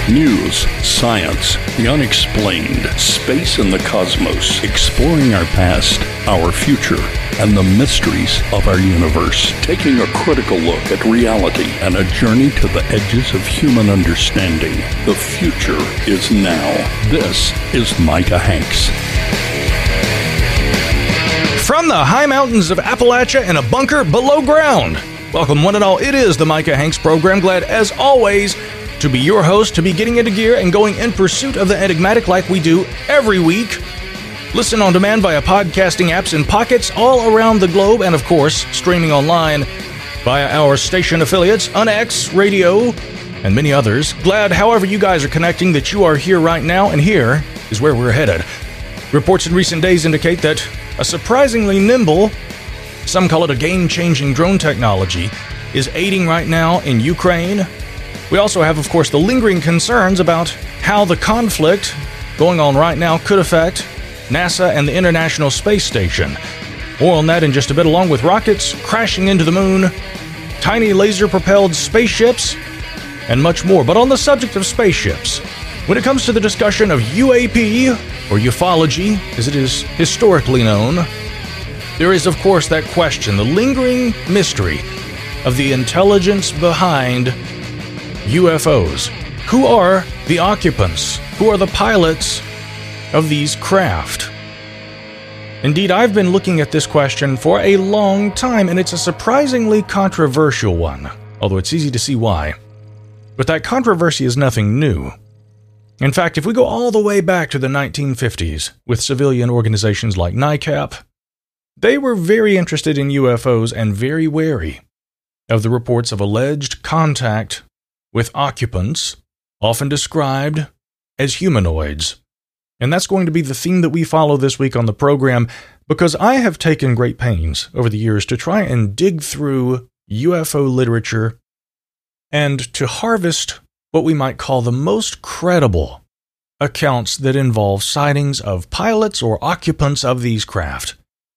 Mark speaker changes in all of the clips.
Speaker 1: News, science, the unexplained, space and the cosmos, exploring our past, our future, and the mysteries of our universe. Taking a critical look at reality and a journey to the edges of human understanding. The future is now. This is Micah Hanks.
Speaker 2: From the high mountains of Appalachia in a bunker below ground. Welcome one and all, it is the Micah Hanks program. Glad as always to be your host, to be getting into gear and going in pursuit of the enigmatic like we do every week. Listen on demand via podcasting apps in pockets all around the globe, and of course, streaming online via our station affiliates, UNX Radio, and many others. Glad, however you guys are connecting, that you are here right now, and here is where we're headed. Reports in recent days indicate that a surprisingly nimble, some call it a game-changing drone technology, is aiding right now in Ukraine. We also have, of course, the lingering concerns about how the conflict going on right now could affect NASA and the International Space Station. More on that in just a bit, along with rockets crashing into the moon, tiny laser-propelled spaceships, and much more. But on the subject of spaceships, when it comes to the discussion of UAP, or ufology, as it is historically known, there is, of course, that question, the lingering mystery of the intelligence behind UFOs. Who are the occupants? Who are the pilots of these craft? Indeed, I've been looking at this question for a long time, and it's a surprisingly controversial one, although it's easy to see why. But that controversy is nothing new. In fact, if we go all the way back to the 1950s, with civilian organizations like NICAP, they were very interested in UFOs and very wary of the reports of alleged contact with occupants, often described as humanoids. And that's going to be the theme that we follow this week on the program, because I have taken great pains over the years to try and dig through UFO literature and to harvest what we might call the most credible accounts that involve sightings of pilots or occupants of these craft.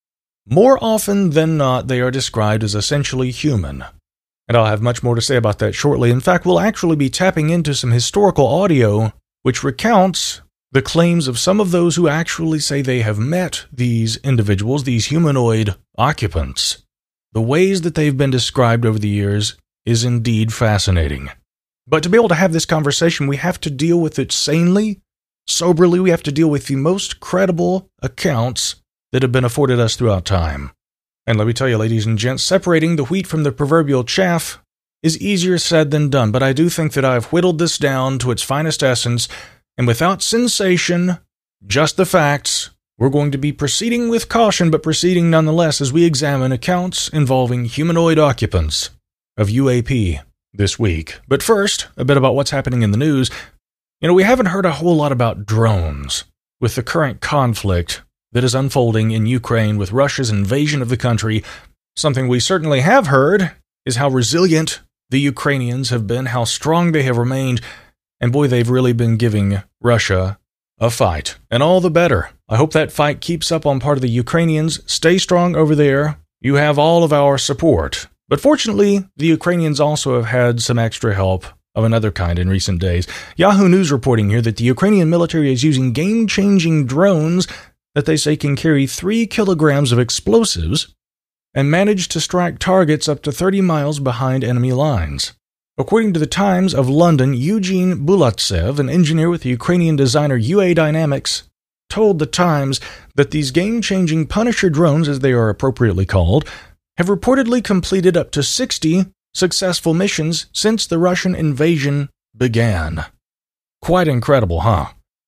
Speaker 2: More often than not, they are described as essentially human. And I'll have much more to say about that shortly. In fact, we'll actually be tapping into some historical audio which recounts the claims of some of those who actually say they have met these individuals, these humanoid occupants. The ways that they've been described over the years is indeed fascinating. But to be able to have this conversation, we have to deal with it sanely, soberly. We have to deal with the most credible accounts that have been afforded us throughout time. And let me tell you, ladies and gents, separating the wheat from the proverbial chaff is easier said than done, but I do think that I've whittled this down to its finest essence, and without sensation, just the facts, we're going to be proceeding with caution, but proceeding nonetheless as we examine accounts involving humanoid occupants of UAP this week. But first, a bit about what's happening in the news. We haven't heard a whole lot about drones with the current conflict that is unfolding in Ukraine with Russia's invasion of the country. Something we certainly have heard is how resilient the Ukrainians have been, how strong they have remained, and boy, they've really been giving Russia a fight. And all the better. I hope that fight keeps up on part of the Ukrainians. Stay strong over there. You have all of our support. But fortunately, the Ukrainians also have had some extra help of another kind in recent days. Yahoo News reporting here that the Ukrainian military is using game-changing drones that they say can carry 3 kilograms of explosives and manage to strike targets up to 30 miles behind enemy lines. According to the Times of London, Eugene Bulatsev, an engineer with the Ukrainian designer UA Dynamics, told the Times that these game-changing Punisher drones, as they are appropriately called, have reportedly completed up to 60 successful missions since the Russian invasion began. Quite incredible, huh?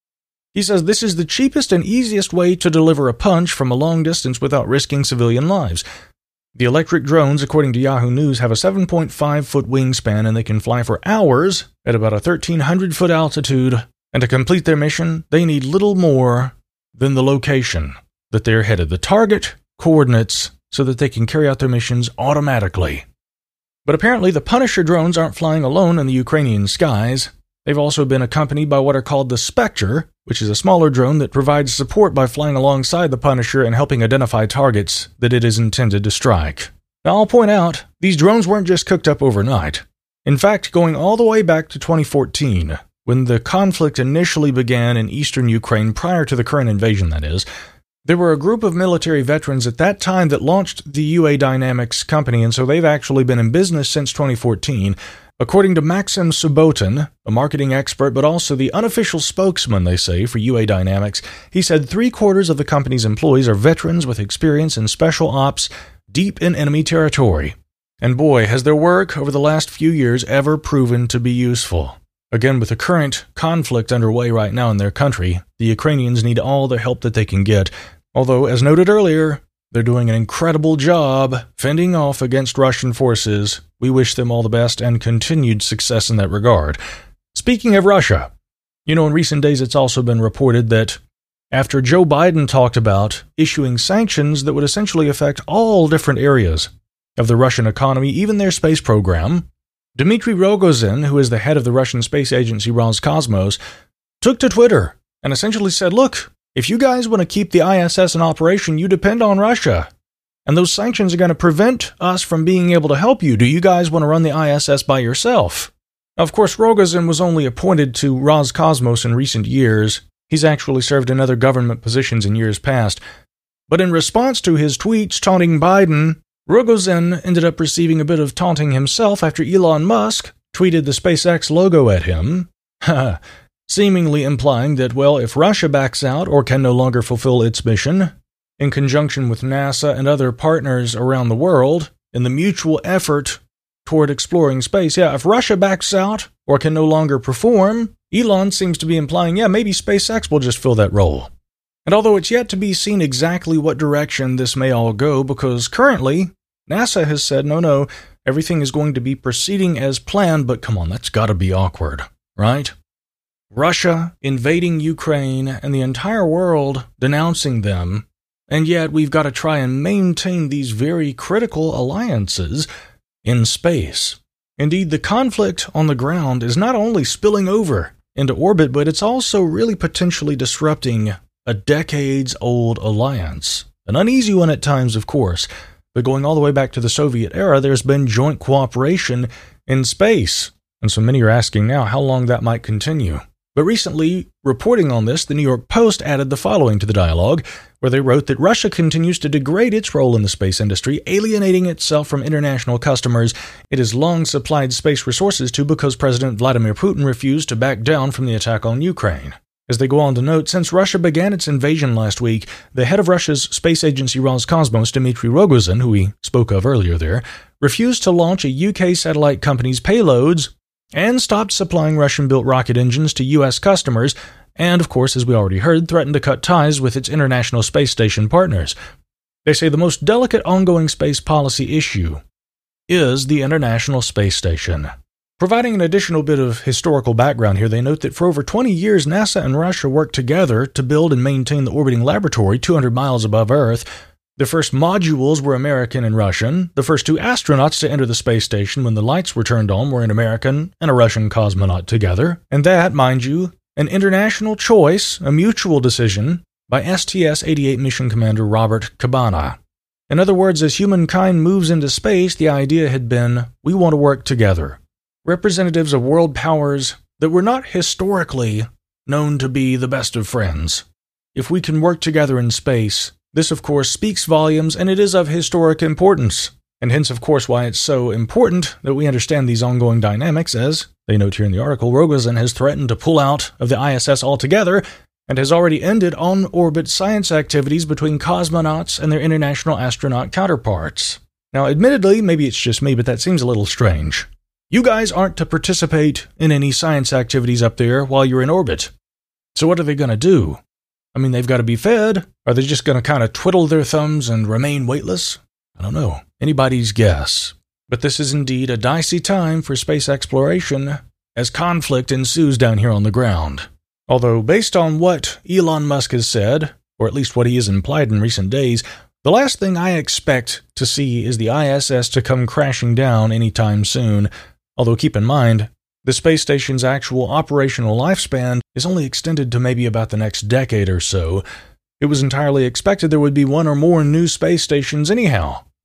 Speaker 2: He says this is the cheapest and easiest way to deliver a punch from a long distance without risking civilian lives. The electric drones, according to Yahoo News, have a 7.5-foot wingspan and they can fly for hours at about a 1,300-foot altitude. And to complete their mission, they need little more than the location that they're headed, the target coordinates, so that they can carry out their missions automatically. But apparently the Punisher drones aren't flying alone in the Ukrainian skies. They've also been accompanied by what are called the Spectre, which is a smaller drone that provides support by flying alongside the Punisher and helping identify targets that it is intended to strike. Now, I'll point out, these drones weren't just cooked up overnight. In fact, going all the way back to 2014, when the conflict initially began in eastern Ukraine, prior to the current invasion, that is, there were a group of military veterans at that time that launched the UA Dynamics company, and so they've actually been in business since 2014. According to Maxim Subbotin, a marketing expert but also the unofficial spokesman, they say, for UA Dynamics, he said 3/4 of the company's employees are veterans with experience in special ops deep in enemy territory. And boy, has their work over the last few years ever proven to be useful. Again, with the current conflict underway right now in their country, the Ukrainians need all the help that they can get, although, as noted earlier, they're doing an incredible job fending off against Russian forces. We wish them all the best and continued success in that regard. Speaking of Russia, in recent days it's also been reported that after Joe Biden talked about issuing sanctions that would essentially affect all different areas of the Russian economy, even their space program, Dmitry Rogozin, who is the head of the Russian space agency Roscosmos, took to Twitter and essentially said, look, if you guys want to keep the ISS in operation, you depend on Russia. And those sanctions are going to prevent us from being able to help you. Do you guys want to run the ISS by yourself? Now, of course, Rogozin was only appointed to Roscosmos in recent years. He's actually served in other government positions in years past. But in response to his tweets taunting Biden, Rogozin ended up receiving a bit of taunting himself after Elon Musk tweeted the SpaceX logo at him, seemingly implying that, well, if Russia backs out or can no longer fulfill its mission, in conjunction with NASA and other partners around the world, in the mutual effort toward exploring space, if Russia backs out or can no longer perform, Elon seems to be implying, maybe SpaceX will just fill that role. And although it's yet to be seen exactly what direction this may all go, because currently, NASA has said, no, everything is going to be proceeding as planned, but come on, that's got to be awkward, right? Russia invading Ukraine and the entire world denouncing them, and yet we've got to try and maintain these very critical alliances in space. Indeed, the conflict on the ground is not only spilling over into orbit, but it's also really potentially disrupting a decades-old alliance. An uneasy one at times, of course, but going all the way back to the Soviet era, there's been joint cooperation in space. And so many are asking now how long that might continue. But recently, reporting on this, the New York Post added the following to the dialogue, where they wrote that Russia continues to degrade its role in the space industry, alienating itself from international customers it has long supplied space resources to because President Vladimir Putin refused to back down from the attack on Ukraine. As they go on to note, since Russia began its invasion last week, the head of Russia's space agency Roscosmos, Dmitry Rogozin, who we spoke of earlier there, refused to launch a UK satellite company's payloads and stopped supplying Russian-built rocket engines to U.S. customers, and, of course, as we already heard, threatened to cut ties with its International Space Station partners. They say the most delicate ongoing space policy issue is the International Space Station. Providing an additional bit of historical background here, they note that for over 20 years, NASA and Russia worked together to build and maintain the orbiting laboratory 200 miles above Earth. The first modules were American and Russian. The first 2 astronauts to enter the space station when the lights were turned on were an American and a Russian cosmonaut together. And that, mind you, an international choice, a mutual decision, by STS-88 mission commander Robert Cabana. In other words, as humankind moves into space, the idea had been, we want to work together. Representatives of world powers that were not historically known to be the best of friends. If we can work together in space, this of course speaks volumes, and it is of historic importance, and hence of course why it's so important that we understand these ongoing dynamics, as they note here in the article, Rogozin has threatened to pull out of the ISS altogether, and has already ended on-orbit science activities between cosmonauts and their international astronaut counterparts. Now admittedly, maybe it's just me, but that seems a little strange. You guys aren't to participate in any science activities up there while you're in orbit. So what are they going to do? I mean, they've got to be fed. Are they just going to kind of twiddle their thumbs and remain weightless? I don't know. Anybody's guess. But this is indeed a dicey time for space exploration as conflict ensues down here on the ground. Although, based on what Elon Musk has said, or at least what he has implied in recent days, the last thing I expect to see is the ISS to come crashing down anytime soon. Although keep in mind, the space station's actual operational lifespan is only extended to maybe about the next decade or so. It was entirely expected there would be 1 or more new space stations anyhow,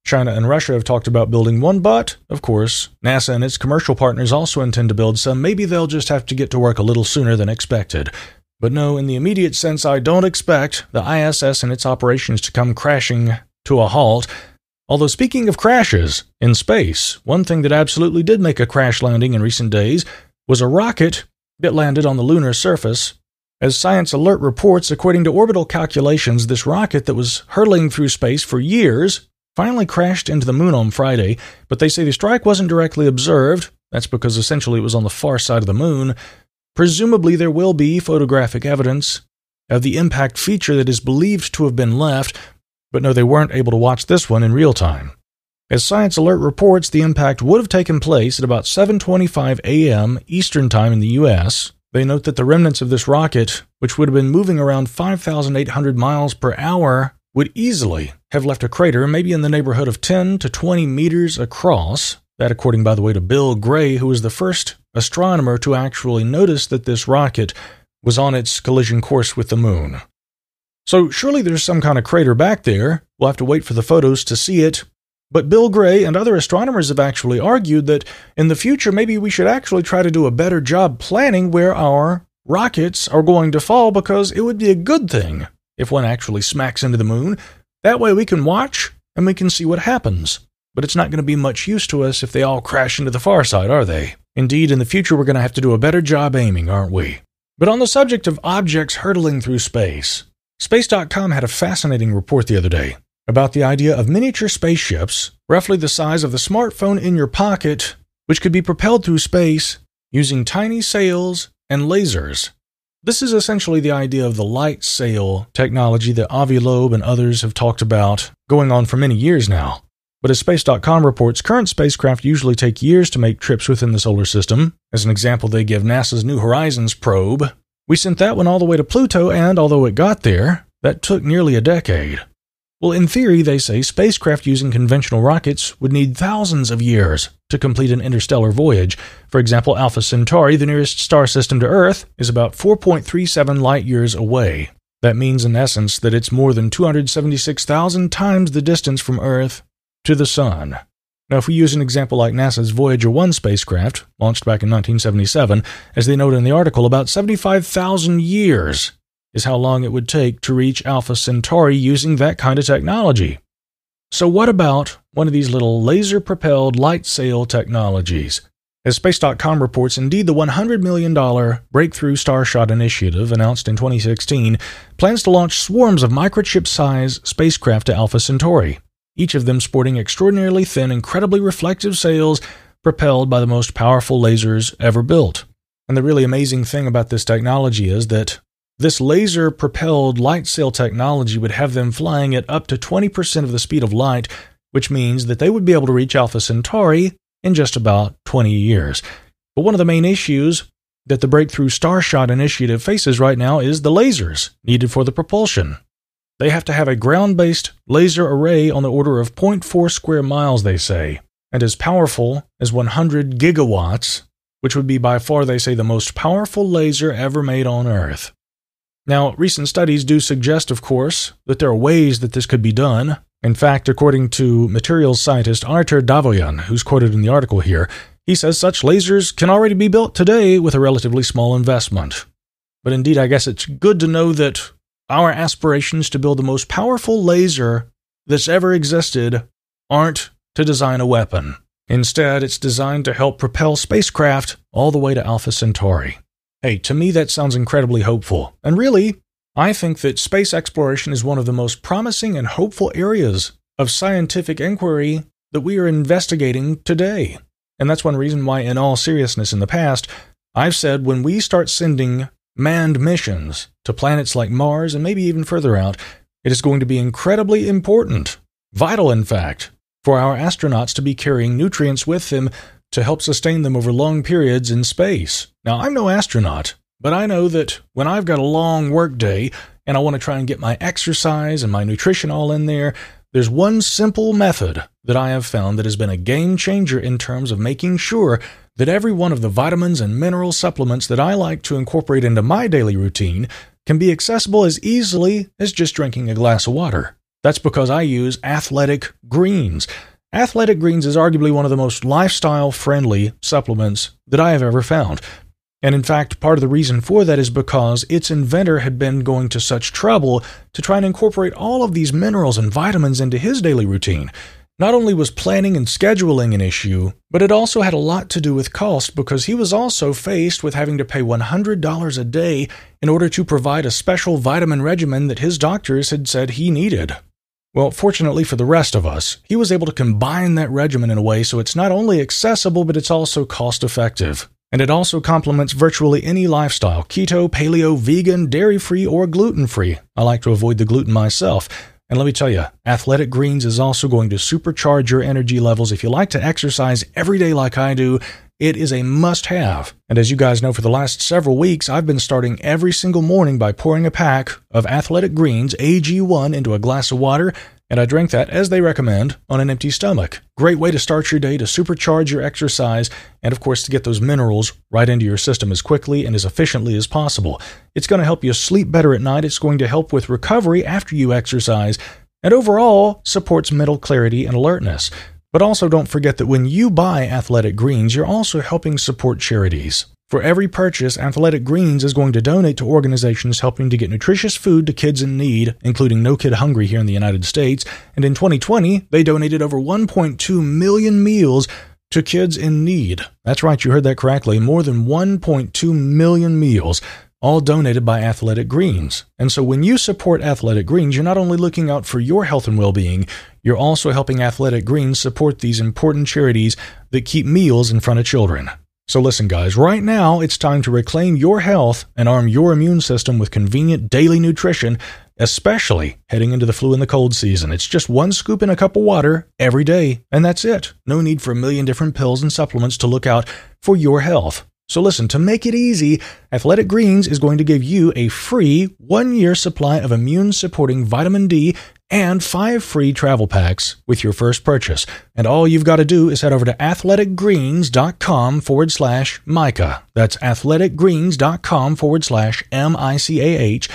Speaker 2: China and Russia have talked about building one, but, of course, NASA and its commercial partners also intend to build some. Maybe they'll just have to get to work a little sooner than expected. But no, in the immediate sense, I don't expect the ISS and its operations to come crashing to a halt. Although speaking of crashes in space, one thing that absolutely did make a crash landing in recent days was a rocket that landed on the lunar surface. As Science Alert reports, according to orbital calculations, this rocket that was hurtling through space for years finally crashed into the moon on Friday, but they say the strike wasn't directly observed. That's because essentially it was on the far side of the moon. Presumably there will be photographic evidence of the impact feature that is believed to have been left, but no, they weren't able to watch this one in real time. As Science Alert reports, the impact would have taken place at about 7:25 a.m. Eastern Time in the U.S. They note that the remnants of this rocket, which would have been moving around 5,800 miles per hour, would easily have left a crater maybe in the neighborhood of 10 to 20 meters across. That, according, by the way, to Bill Gray, who was the first astronomer to actually notice that this rocket was on its collision course with the moon. So surely there's some kind of crater back there. We'll have to wait for the photos to see it. But Bill Gray and other astronomers have actually argued that in the future maybe we should actually try to do a better job planning where our rockets are going to fall, because it would be a good thing if one actually smacks into the moon. That way we can watch and we can see what happens. But it's not going to be much use to us if they all crash into the far side, are they? Indeed, in the future we're going to have to do a better job aiming, aren't we? But on the subject of objects hurtling through space, Space.com had a fascinating report the other day about the idea of miniature spaceships, roughly the size of the smartphone in your pocket, which could be propelled through space using tiny sails and lasers. This is essentially the idea of the light sail technology that Avi Loeb and others have talked about going on for many years now. But as Space.com reports, current spacecraft usually take years to make trips within the solar system. As an example, they give NASA's New Horizons probe. We sent that one all the way to Pluto, and although it got there, that took nearly a decade. Well, in theory, they say spacecraft using conventional rockets would need thousands of years to complete an interstellar voyage. For example, Alpha Centauri, the nearest star system to Earth, is about 4.37 light-years away. That means, in essence, that it's more than 276,000 times the distance from Earth to the Sun. Now, if we use an example like NASA's Voyager 1 spacecraft, launched back in 1977, as they note in the article, about 75,000 years is how long it would take to reach Alpha Centauri using that kind of technology. So what about one of these little laser-propelled light sail technologies? As Space.com reports, indeed, the $100 million Breakthrough Starshot Initiative, announced in 2016, plans to launch swarms of microchip-size spacecraft to Alpha Centauri, each of them sporting extraordinarily thin, incredibly reflective sails propelled by the most powerful lasers ever built. And the really amazing thing about this technology is that this laser-propelled light sail technology would have them flying at up to 20% of the speed of light, which means that they would be able to reach Alpha Centauri in just about 20 years. But one of the main issues that the Breakthrough Starshot Initiative faces right now is the lasers needed for the propulsion. They have to have a ground-based laser array on the order of 0.4 square miles, they say, and as powerful as 100 gigawatts, which would be by far, they say, the most powerful laser ever made on Earth. Now, recent studies do suggest, of course, that there are ways that this could be done. In fact, according to materials scientist Artur Davoyan, who's quoted in the article here, he says such lasers can already be built today with a relatively small investment. But indeed, I guess it's good to know that our aspirations to build the most powerful laser that's ever existed aren't to design a weapon. Instead, it's designed to help propel spacecraft all the way to Alpha Centauri. Hey, to me that sounds incredibly hopeful. And really, I think that space exploration is one of the most promising and hopeful areas of scientific inquiry that we are investigating today. And that's one reason why, in all seriousness, in the past, I've said when we start sending manned missions to planets like Mars and maybe even further out, it is going to be incredibly important, vital in fact, for our astronauts to be carrying nutrients with them to help sustain them over long periods in space. Now, I'm no astronaut, but I know that when I've got a long work day and I want to try and get my exercise and my nutrition all in there, there's one simple method that I have found that has been a game changer in terms of making sure that every one of the vitamins and mineral supplements that I like to incorporate into my daily routine can be accessible as easily as just drinking a glass of water. That's because I use Athletic Greens. Athletic Greens is arguably one of the most lifestyle-friendly supplements that I have ever found. And in fact, part of the reason for that is because its inventor had been going to such trouble to try and incorporate all of these minerals and vitamins into his daily routine. Not only was planning and scheduling an issue, but it also had a lot to do with cost because he was also faced with having to pay $100 a day in order to provide a special vitamin regimen that his doctors had said he needed. Well, fortunately for the rest of us, he was able to combine that regimen in a way so it's not only accessible, but it's also cost-effective. And it also complements virtually any lifestyle, keto, paleo, vegan, dairy-free, or gluten-free. I like to avoid the gluten myself. And let me tell you, Athletic Greens is also going to supercharge your energy levels. If you like to exercise every day like I do, it is a must-have. And as you guys know, for the last several weeks, I've been starting every single morning by pouring a pack of Athletic Greens AG1 into a glass of water, and I drink that, as they recommend, on an empty stomach. Great way to start your day, to supercharge your exercise, and of course to get those minerals right into your system as quickly and as efficiently as possible. It's going to help you sleep better at night, it's going to help with recovery after you exercise, and overall supports mental clarity and alertness. But also don't forget that when you buy Athletic Greens, you're also helping support charities. For every purchase, Athletic Greens is going to donate to organizations helping to get nutritious food to kids in need, including No Kid Hungry here in the United States. And in 2020, they donated over 1.2 million meals to kids in need. That's right, you heard that correctly. More than 1.2 million meals, all donated by Athletic Greens. And so when you support Athletic Greens, you're not only looking out for your health and well-being, you're also helping Athletic Greens support these important charities that keep meals in front of children. So listen, guys, right now it's time to reclaim your health and arm your immune system with convenient daily nutrition, especially heading into the flu and the cold season. It's just one scoop in a cup of water every day, and that's it. No need for a million different pills and supplements to look out for your health. So listen, to make it easy, Athletic Greens is going to give you a free 1-year supply of immune-supporting vitamin D and 5 free travel packs with your first purchase. And all you've got to do is head over to athleticgreens.com/Micah. That's athleticgreens.com/MICAH.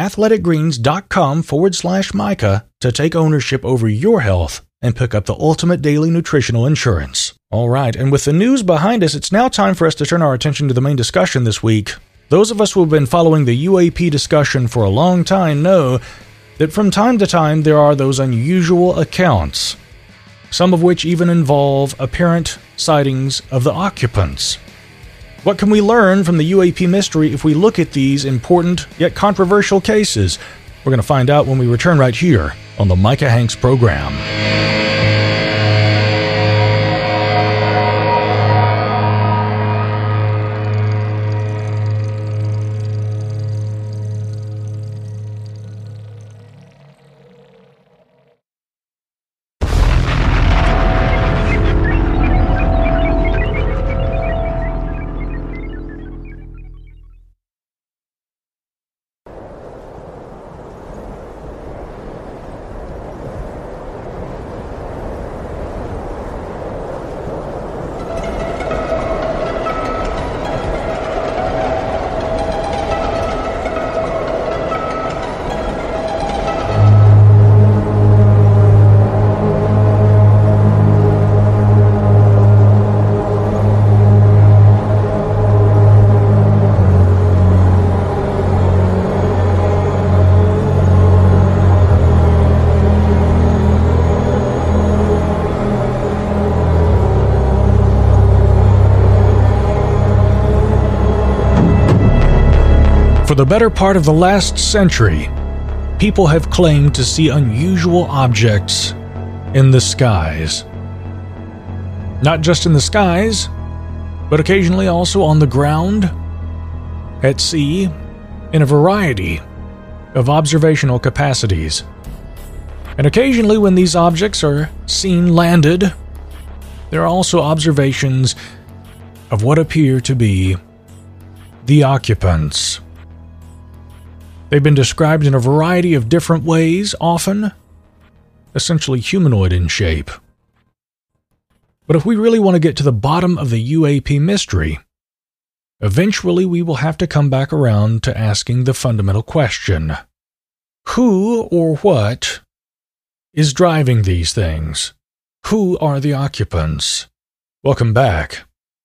Speaker 2: athleticgreens.com/Micah to take ownership over your health and pick up the ultimate daily nutritional insurance. All right, and with the news behind us, it's now time for us to turn our attention to the main discussion this week. Those of us who have been following the UAP discussion for a long time know that from time to time there are those unusual accounts, some of which even involve apparent sightings of the occupants. What can we learn from the UAP mystery if we look at these important yet controversial cases? We're going to find out when we return right here on the Micah Hanks program. For the better part of the last century, people have claimed to see unusual objects in the skies. Not just in the skies, but occasionally also on the ground, at sea, in a variety of observational capacities. And occasionally when these objects are seen landed, there are also observations of what appear to be the occupants. They've been described in a variety of different ways, often essentially humanoid in shape. But if we really want to get to the bottom of the UAP mystery, eventually we will have to come back around to asking the fundamental question: who or what is driving these things? Who are the occupants? Welcome back.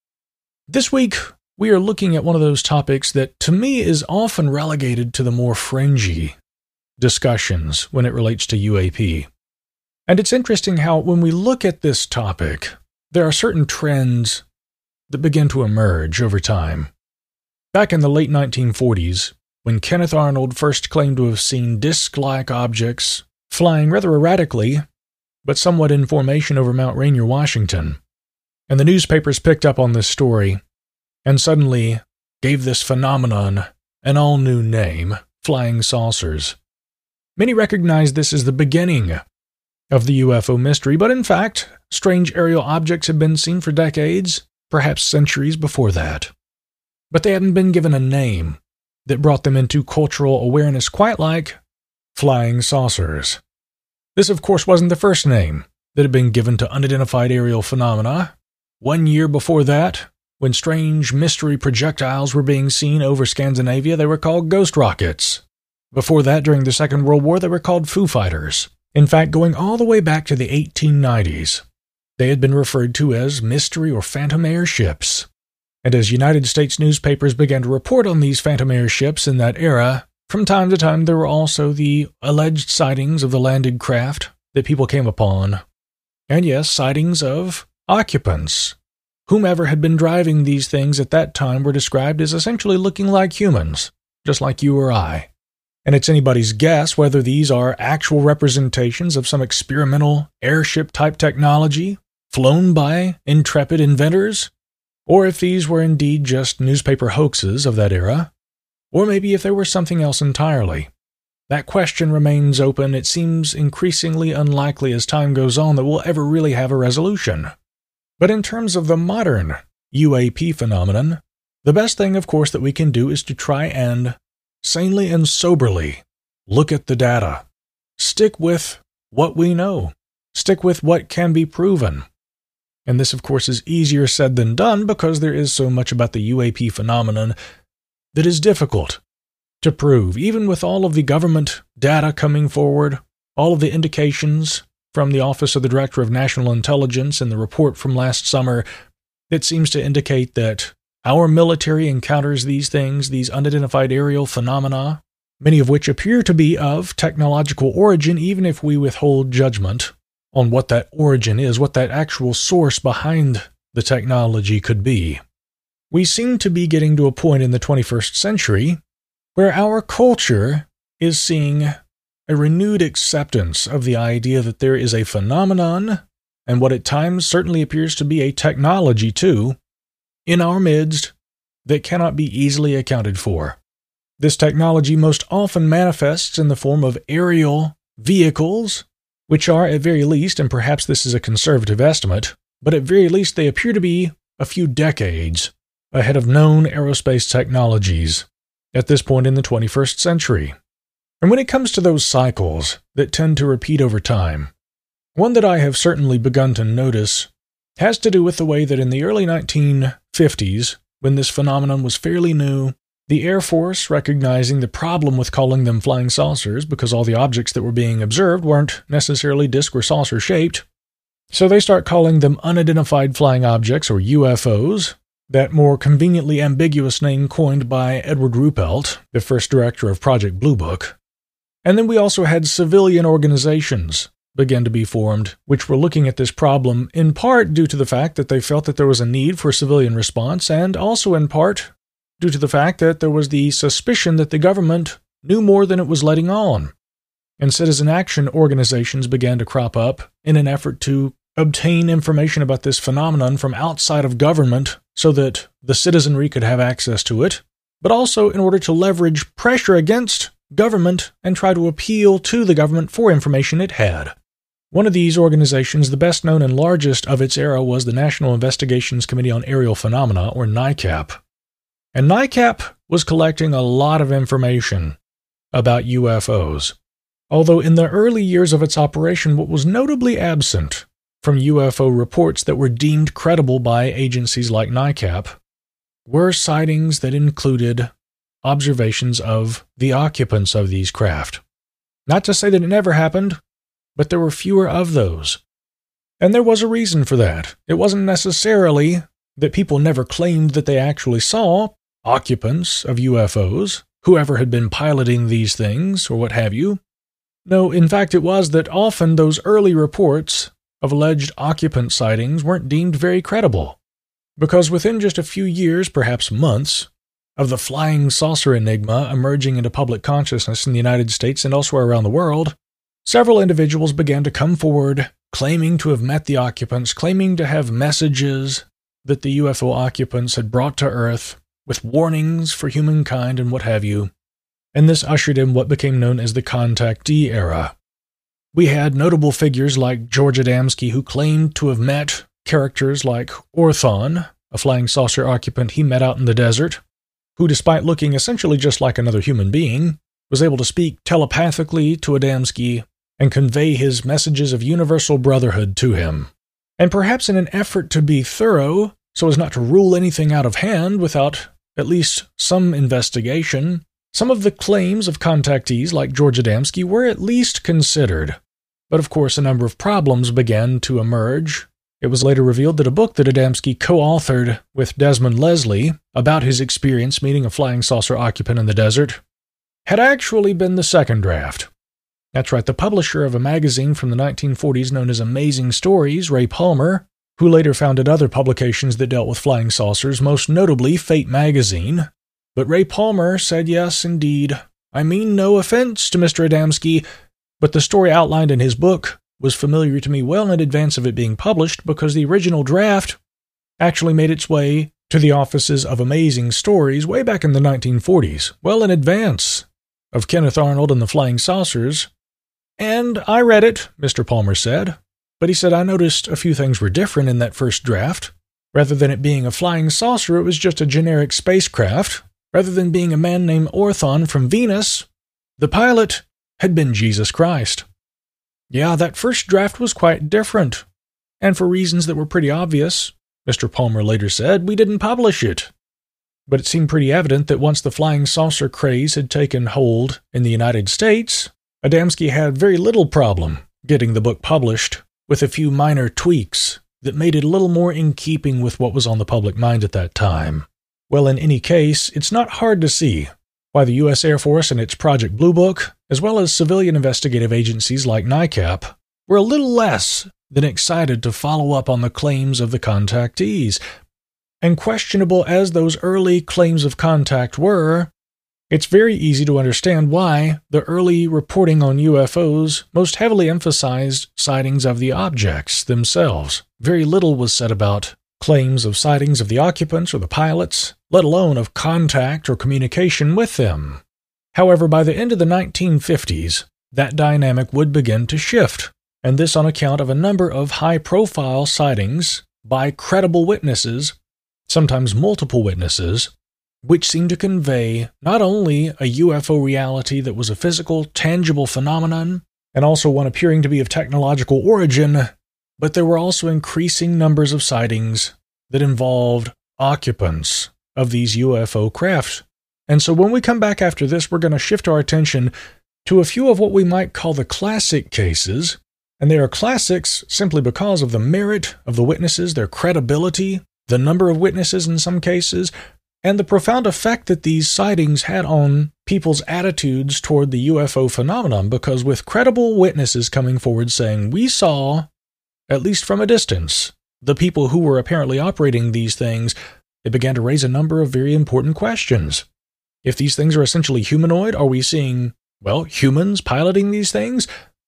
Speaker 2: This week, we are looking at one of those topics that, to me, is often relegated to the more fringy discussions when it relates to UAP. And it's interesting how, when we look at this topic, there are certain trends that begin to emerge over time. Back in the late 1940s, when Kenneth Arnold first claimed to have seen disc-like objects flying rather erratically, but somewhat in formation over Mount Rainier, Washington, and the newspapers picked up on this story and suddenly gave this phenomenon an all-new name, flying saucers. Many recognized this as the beginning of the UFO mystery, but in fact, strange aerial objects had been seen for decades, perhaps centuries before that. But they hadn't been given a name that brought them into cultural awareness quite like flying saucers. This, of course, wasn't the first name that had been given to unidentified aerial phenomena. 1 year before that, when strange mystery projectiles were being seen over Scandinavia, they were called ghost rockets. Before that, during the Second World War, they were called Foo Fighters. In fact, going all the way back to the 1890s, they had been referred to as mystery or phantom airships. And as United States newspapers began to report on these phantom airships in that era, from time to time there were also the alleged sightings of the landed craft that people came upon. And yes, sightings of occupants. Whomever had been driving these things at that time were described as essentially looking like humans, just like you or I. And it's anybody's guess whether these are actual representations of some experimental airship-type technology flown by intrepid inventors, or if these were indeed just newspaper hoaxes of that era, or maybe if they were something else entirely. That question remains open. It seems increasingly unlikely as time goes on that we'll ever really have a resolution. But in terms of the modern UAP phenomenon, the best thing, of course, that we can do is to try and sanely and soberly look at the data. Stick with what we know. Stick with what can be proven. And this, of course, is easier said than done because there is so much about the UAP phenomenon that is difficult to prove. Even with all of the government data coming forward, all of the indications from the Office of the Director of National Intelligence and the report from last summer, it seems to indicate that our military encounters these things, these unidentified aerial phenomena, many of which appear to be of technological origin, even if we withhold judgment on what that origin is, what that actual source behind the technology could be. We seem to be getting to a point in the 21st century where our culture is seeing a renewed acceptance of the idea that there is a phenomenon, and what at times certainly appears to be a technology too, in our midst that cannot be easily accounted for. This technology most often manifests in the form of aerial vehicles, which are, at very least, and perhaps this is a conservative estimate, but at very least they appear to be a few decades ahead of known aerospace technologies at this point in the 21st century. And when it comes to those cycles that tend to repeat over time, one that I have certainly begun to notice has to do with the way that in the early 1950s, when this phenomenon was fairly new, the Air Force, recognizing the problem with calling them flying saucers because all the objects that were being observed weren't necessarily disc or saucer shaped, so they start calling them unidentified flying objects, or UFOs, that more conveniently ambiguous name coined by Edward Ruppelt, the first director of Project Blue Book. And then we also had civilian organizations begin to be formed, which were looking at this problem in part due to the fact that they felt that there was a need for civilian response, and also in part due to the fact that there was the suspicion that the government knew more than it was letting on. And citizen action organizations began to crop up in an effort to obtain information about this phenomenon from outside of government so that the citizenry could have access to it, but also in order to leverage pressure against government and try to appeal to the government for information it had. One of these organizations, the best known and largest of its era, was the National Investigations Committee on Aerial Phenomena, or NICAP. And NICAP was collecting a lot of information about UFOs. Although in the early years of its operation, what was notably absent from UFO reports that were deemed credible by agencies like NICAP were sightings that included observations of the occupants of these craft. Not to say that it never happened, but there were fewer of those. And there was a reason for that. It wasn't necessarily that people never claimed that they actually saw occupants of UFOs, whoever had been piloting these things, or what have you. No, in fact, it was that often those early reports of alleged occupant sightings weren't deemed very credible, because within just a few years, perhaps months, of the flying saucer enigma emerging into public consciousness in the United States and elsewhere around the world, several individuals began to come forward claiming to have met the occupants, claiming to have messages that the UFO occupants had brought to Earth with warnings for humankind and what have you, and this ushered in what became known as the contactee era. We had notable figures like George Adamski, who claimed to have met characters like Orthon, a flying saucer occupant he met out in the desert, who, despite looking essentially just like another human being, was able to speak telepathically to Adamski and convey his messages of universal brotherhood to him. And perhaps in an effort to be thorough, so as not to rule anything out of hand without at least some investigation, some of the claims of contactees like George Adamski were at least considered. But of course, a number of problems began to emerge. It was later revealed that a book that Adamski co-authored with Desmond Leslie about his experience meeting a flying saucer occupant in the desert had actually been the second draft. That's right, the publisher of a magazine from the 1940s known as Amazing Stories, Ray Palmer, who later founded other publications that dealt with flying saucers, most notably Fate magazine. But Ray Palmer said, yes, indeed, I mean no offense to Mr. Adamski, but the story outlined in his book was familiar to me well in advance of it being published because the original draft actually made its way to the offices of Amazing Stories way back in the 1940s, well in advance of Kenneth Arnold and the Flying Saucers. And I read it, Mr. Palmer said, but he said I noticed a few things were different in that first draft. Rather than it being a flying saucer, it was just a generic spacecraft. Rather than being a man named Orthon from Venus, the pilot had been Jesus Christ. Yeah, that first draft was quite different, and for reasons that were pretty obvious, Mr. Palmer later said, we didn't publish it. But it seemed pretty evident that once the flying saucer craze had taken hold in the United States, Adamski had very little problem getting the book published with a few minor tweaks that made it a little more in keeping with what was on the public mind at that time. Well, in any case, it's not hard to see why the U.S. Air Force and its Project Blue Book, as well as civilian investigative agencies like NICAP, were a little less than excited to follow up on the claims of the contactees. And questionable as those early claims of contact were, it's very easy to understand why the early reporting on UFOs most heavily emphasized sightings of the objects themselves. Very little was said about claims of sightings of the occupants or the pilots, let alone of contact or communication with them. However, by the end of the 1950s, that dynamic would begin to shift, and this on account of a number of high-profile sightings by credible witnesses, sometimes multiple witnesses, which seemed to convey not only a UFO reality that was a physical, tangible phenomenon, and also one appearing to be of technological origin, but there were also increasing numbers of sightings that involved occupants of these UFO craft. And so when we come back after this, we're going to shift our attention to a few of what we might call the classic cases, and they are classics simply because of the merit of the witnesses, their credibility, the number of witnesses in some cases, and the profound effect that these sightings had on people's attitudes toward the UFO phenomenon, because with credible witnesses coming forward saying, we saw, at least from a distance, the people who were apparently operating these things, it began to raise a number of very important questions. If these things are essentially humanoid, are we seeing, well, humans piloting these things?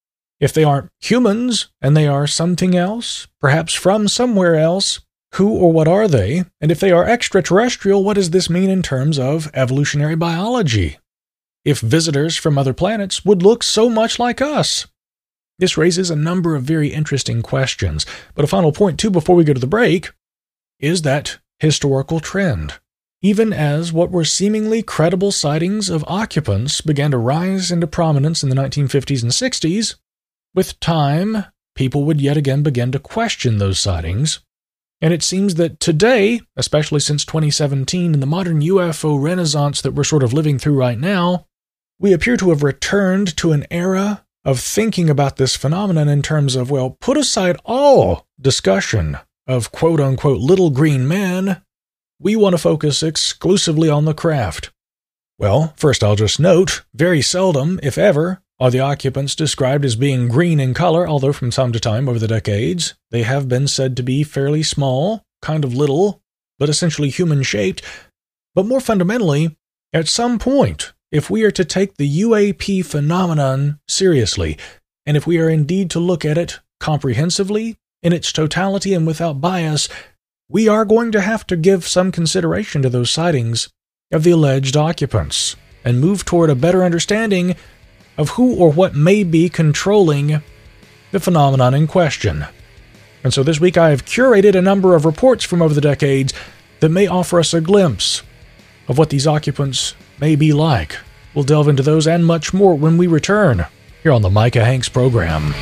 Speaker 2: If they aren't humans, and they are something else, perhaps from somewhere else, who or what are they? And if they are extraterrestrial, what does this mean in terms of evolutionary biology? If visitors from other planets would look so much like us? This raises a number of very interesting questions. But a final point, too, before we go to the break, is that historical trend. Even as what were seemingly credible sightings of occupants began to rise into prominence in the 1950s and 60s, with time, people would yet again begin to question those sightings. And it seems that today, especially since 2017 in the modern UFO renaissance that we're sort of living through right now, we appear to have returned to an era of thinking about this phenomenon in terms of, well, put aside all discussion of quote-unquote little green men. We want to focus exclusively on the craft. Well, first I'll just note, very seldom, if ever, are the occupants described as being green in color, although from time to time over the decades, they have been said to be fairly small, kind of little, but essentially human-shaped. But more fundamentally, at some point, if we are to take the UAP phenomenon seriously, and if we are indeed to look at it comprehensively, in its totality and without bias, we are going to have to give some consideration to those sightings of the alleged occupants, and move toward a better understanding of who or what may be controlling the phenomenon in question. And so this week I have curated a number of reports from over the decades that may offer us a glimpse of what these occupants may be like. We'll delve into those and much more when we return here on the Micah Hanks program.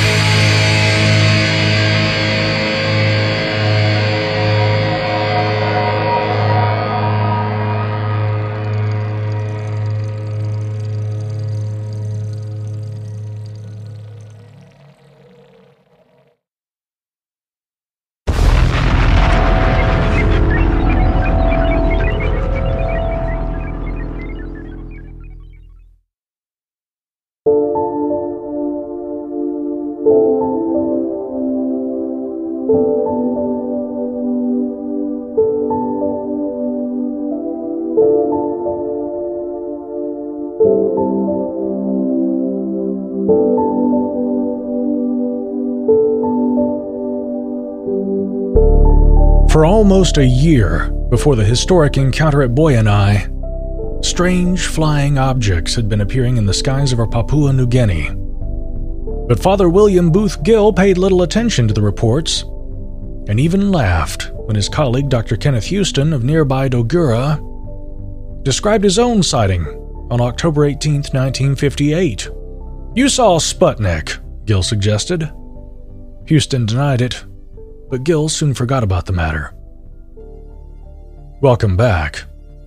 Speaker 2: For almost a year before the historic encounter at Boyani, strange flying objects had been appearing in the skies over Papua New Guinea. But Father William Booth Gill paid little attention to the reports, and even laughed when his colleague Dr. Kenneth Houston of nearby Dogura described his own sighting on October 18, 1958. "You saw Sputnik," Gill suggested. Houston denied it, but Gill soon forgot about the matter. Welcome back.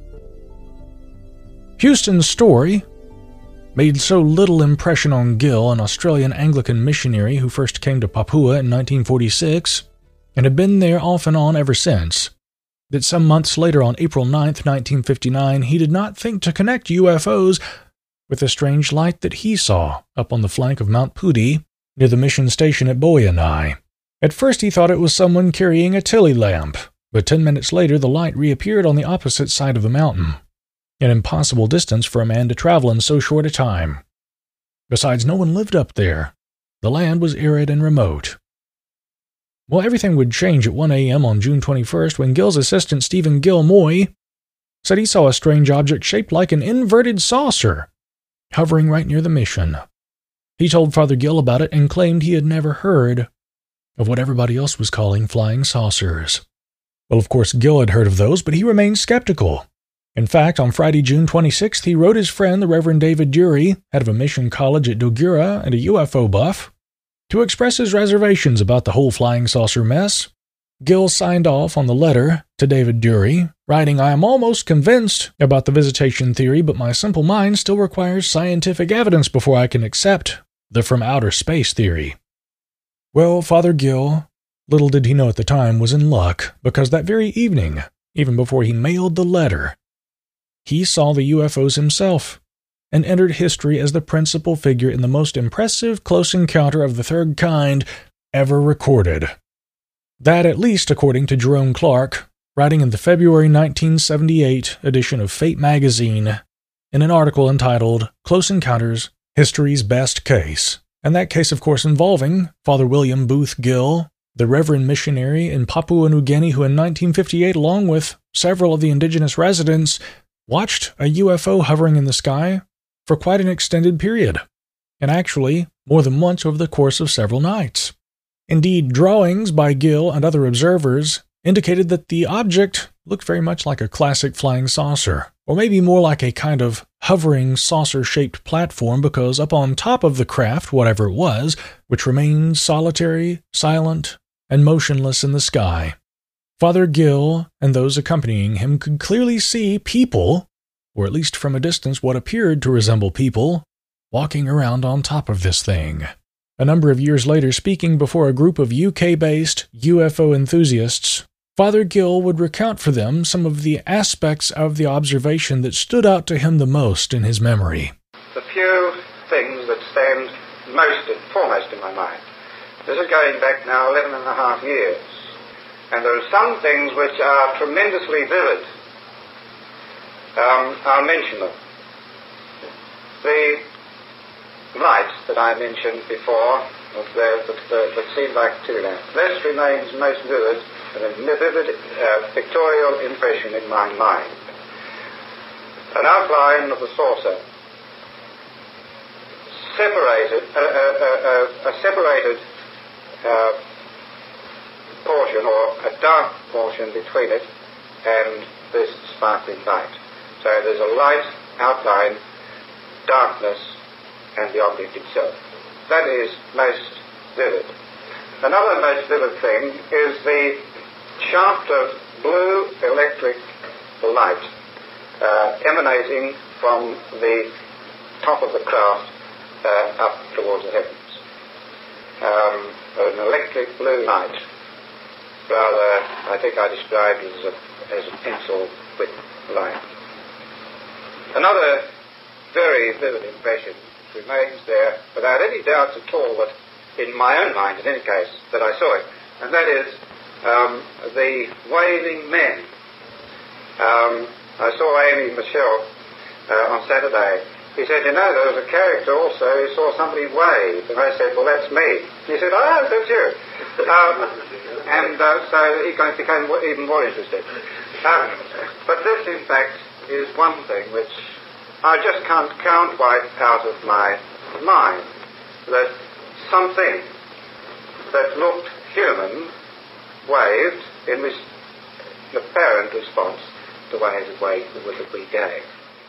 Speaker 2: Houston's story made so little impression on Gill, an Australian Anglican missionary who first came to Papua in 1946 and had been there off and on ever since, that some months later on April 9, 1959, he did not think to connect UFOs with the strange light that he saw up on the flank of Mount Pudi near the mission station at Boyani. At first he thought it was someone carrying a Tilly lamp, but 10 minutes later the light reappeared on the opposite side of the mountain, an impossible distance for a man to travel in so short a time. Besides, no one lived up there. The land was arid and remote. Well, everything would change at 1 a.m. on June 21st when Gill's assistant Stephen Gill Moy said he saw a strange object shaped like an inverted saucer hovering right near the mission. He told Father Gill about it and claimed he had never heard of what everybody else was calling flying saucers. Well, of course, Gill had heard of those, but he remained skeptical. In fact, on Friday, June 26th, he wrote his friend, the Reverend David Dury, head of a mission college at Dogura and a UFO buff, to express his reservations about the whole flying saucer mess. Gill signed off on the letter to David Dury, writing, "I am almost convinced about the visitation theory, but my simple mind still requires scientific evidence before I can accept the from outer space theory." Well, Father Gill, little did he know at the time, was in luck, because that very evening, even before he mailed the letter, he saw the UFOs himself and entered history as the principal figure in the most impressive close encounter of the third kind ever recorded. That, at least according to Jerome Clark, writing in the February 1978 edition of Fate magazine in an article entitled Close Encounters, History's Best Case. And that case, of course, involving Father William Booth Gill, the Reverend missionary in Papua New Guinea who in 1958, along with several of the indigenous residents, watched a UFO hovering in the sky for quite an extended period, and actually more than once over the course of several nights. Indeed, drawings by Gill and other observers indicated that the object looked very much like a classic flying saucer, or maybe more like a kind of hovering saucer-shaped platform, because up on top of the craft, whatever it was, which remained solitary, silent, and motionless in the sky, Father Gill and those accompanying him could clearly see people, or at least from a distance what appeared to resemble people, walking around on top of this thing. A number of years later, speaking before a group of UK-based UFO enthusiasts, Father Gill would recount for them some of the aspects of the observation that stood out to him the most in his memory.
Speaker 3: The few things that stand most and foremost in my mind. This is going back now 11 and a half years. And there are some things which are tremendously vivid. I'll mention them. The light that I mentioned before, that seemed like two lamps, this remains most vivid, and a vivid pictorial impression in my mind. An outline of the saucer, separated, a separated portion, or a dark portion between it and this sparkling light. So there's a light outline, darkness, and the object itself. That is most vivid. Another most vivid thing is the shaft of blue electric light emanating from the top of the craft up towards the heavens. An electric blue light, rather, I think I described it as a pencil with light. Another very vivid impression remains there, without any doubts at all, that in my own mind, in any case, that I saw it, and that is the waving men. I saw Amy Michelle on Saturday. He said, you know, there was a character also who saw somebody wave, and I said, well, that's me. He said, oh, that's you. So he became even more interested. But this, in fact, is one thing which I just can't quite out of my mind, that something that looked human waved in apparent response to the way that we gave.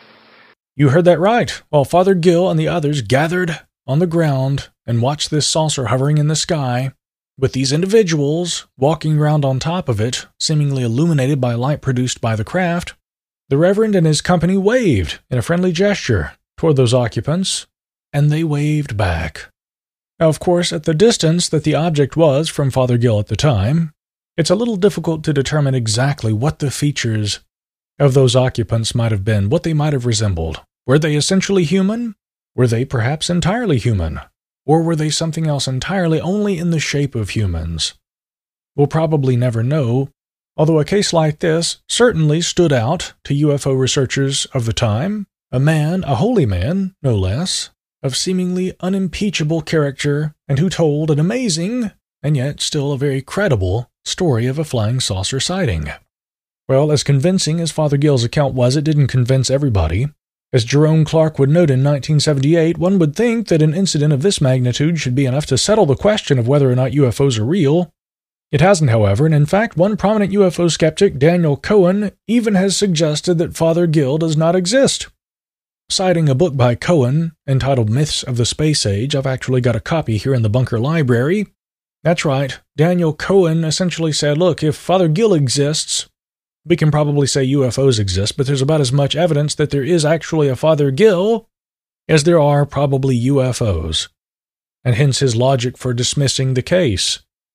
Speaker 2: You heard that right. While Father Gill and the others gathered on the ground and watched this saucer hovering in the sky, with these individuals walking around on top of it, seemingly illuminated by light produced by the craft, the Reverend and his company waved in a friendly gesture toward those occupants, and they waved back. Now, of course, at the distance that the object was from Father Gill at the time, it's a little difficult to determine exactly what the features of those occupants might have been, what they might have resembled. Were they essentially human? Were they perhaps entirely human? Or were they something else entirely, only in the shape of humans? We'll probably never know, although a case like this certainly stood out to UFO researchers of the time. A man, a holy man, no less, of seemingly unimpeachable character, and who told an amazing, and yet still a very credible, story of a flying saucer sighting. Well, as convincing as Father Gill's account was, it didn't convince everybody. As Jerome Clark would note in 1978, one would think that an incident of this magnitude should be enough to settle the question of whether or not UFOs are real. It hasn't, however, and in fact, one prominent UFO skeptic, Daniel Cohen, even has suggested that Father Gill does not exist. Citing a book by Cohen entitled Myths of the Space Age, I've actually got a copy here in the bunker library. That's right, Daniel Cohen essentially said, look, if Father Gill exists, we can probably say UFOs exist, but there's about as much evidence that there is actually a Father Gill as there are probably UFOs, and hence his logic for dismissing the case.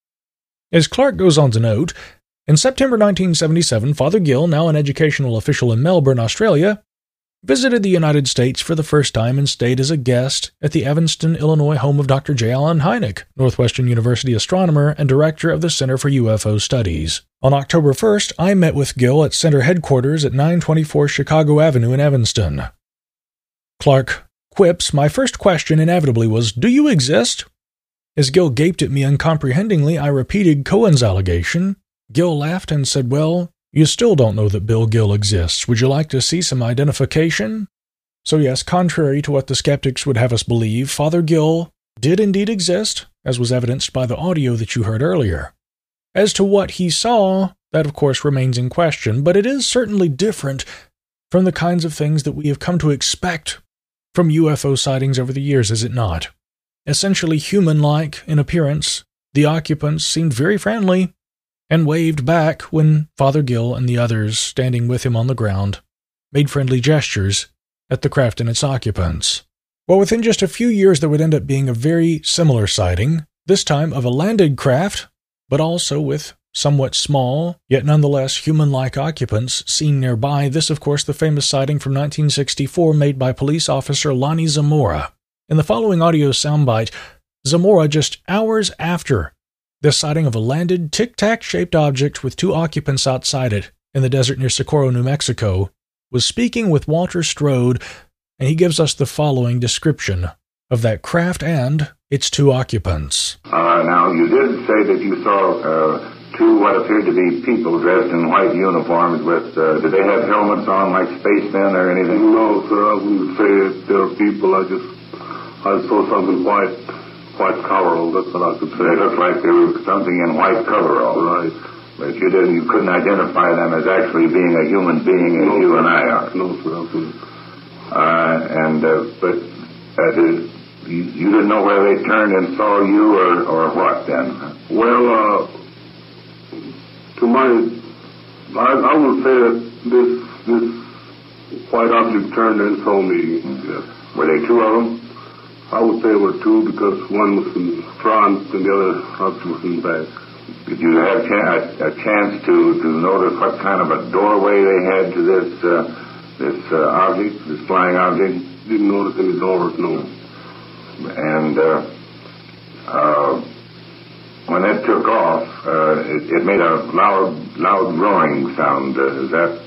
Speaker 2: As Clark goes on to note, in September 1977, Father Gill, now an educational official in Melbourne, Australia, visited the United States for the first time and stayed as a guest at the Evanston, Illinois home of Dr. J. Allen Hynek, Northwestern University astronomer and director of the Center for UFO Studies. On October 1st, I met with Gill at Center headquarters at 924 Chicago Avenue in Evanston. Clark quips, my first question inevitably was, do you exist? As Gill gaped at me uncomprehendingly, I repeated Cohen's allegation. Gill laughed and said, well, you still don't know that Bill Gill exists. Would you like to see some identification? So yes, contrary to what the skeptics would have us believe, Father Gill did indeed exist, as was evidenced by the audio that you heard earlier. As to what he saw, that of course remains in question, but it is certainly different from the kinds of things that we have come to expect from UFO sightings over the years, is it not? Essentially human-like in appearance, the occupants seemed very friendly and waved back when Father Gill and the others standing with him on the ground made friendly gestures at the craft and its occupants. Well, within just a few years, there would end up being a very similar sighting, this time of a landed craft, but also with somewhat small, yet nonetheless human-like occupants seen nearby. This, of course, the famous sighting from 1964 made by police officer Lonnie Zamora. In the following audio soundbite, Zamora, just hours after the sighting of a landed, tic-tac-shaped object with 2 occupants outside it in the desert near Socorro, New Mexico, was speaking with Walter Strode, and he gives us the following description of that craft and its 2 occupants.
Speaker 4: Now, you did say that you saw 2 what appeared to be people dressed in white uniforms with, did they have helmets on like spacemen or anything?
Speaker 5: No, sir, I wouldn't say they're people. I saw something white coverall, that's what I could say.
Speaker 4: They looked like they were something in white coverall.
Speaker 5: Right.
Speaker 4: But you couldn't identify them as actually being a human being as you and I are.
Speaker 5: No, sir, I couldn't.
Speaker 4: But you didn't know whether they turned and saw you or what then?
Speaker 5: Well, I would say that this white object turned and saw me. Yes.
Speaker 4: Were they 2 of them?
Speaker 5: I would say there were 2 because one was in front and the other object was in back.
Speaker 4: Did you have a chance to notice what kind of a doorway they had to this object, this flying object?
Speaker 5: Didn't notice any doors, no.
Speaker 4: And when it took off, it made a loud roaring sound. Is that?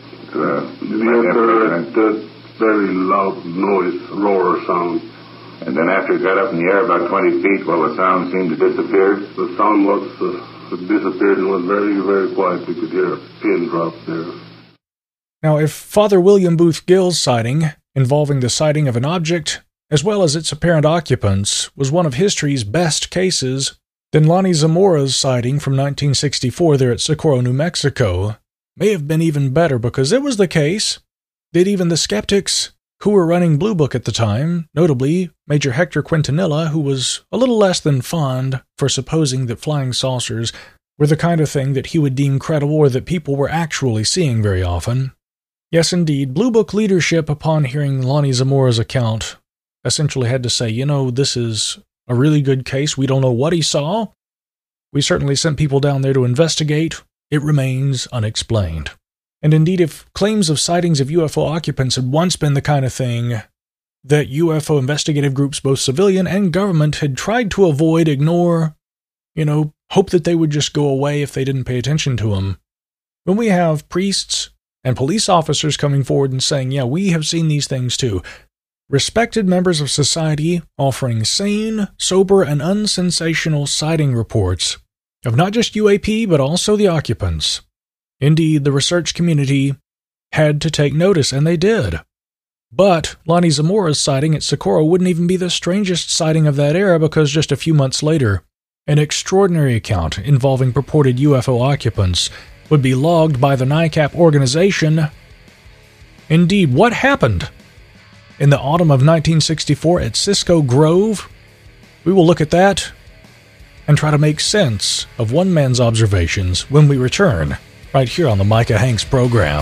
Speaker 5: That very loud noise, roar sound.
Speaker 4: And then after it got up in the air about 20 feet, the sound seemed to disappear.
Speaker 5: The sound disappeared and was very, very quiet. You could hear a pin drop there.
Speaker 2: Now, if Father William Booth Gill's sighting, involving the sighting of an object, as well as its apparent occupants, was one of history's best cases, then Lonnie Zamora's sighting from 1964 there at Socorro, New Mexico, may have been even better, because it was the case that even the skeptics who were running Blue Book at the time, notably Major Hector Quintanilla, who was a little less than fond for supposing that flying saucers were the kind of thing that he would deem credible or that people were actually seeing very often. Yes, indeed, Blue Book leadership, upon hearing Lonnie Zamora's account, essentially had to say, this is a really good case. We don't know what he saw. We certainly sent people down there to investigate. It remains unexplained. And indeed, if claims of sightings of UFO occupants had once been the kind of thing that UFO investigative groups, both civilian and government, had tried to avoid, ignore, hope that they would just go away if they didn't pay attention to them, when we have priests and police officers coming forward and saying, yeah, we have seen these things too, respected members of society offering sane, sober, and unsensational sighting reports of not just UAP, but also the occupants. Indeed, the research community had to take notice, and they did. But Lonnie Zamora's sighting at Socorro wouldn't even be the strangest sighting of that era, because just a few months later, an extraordinary account involving purported UFO occupants would be logged by the NICAP organization. Indeed, what happened in the autumn of 1964 at Cisco Grove? We will look at that and try to make sense of one man's observations when we return, right here on the Micah Hanks program.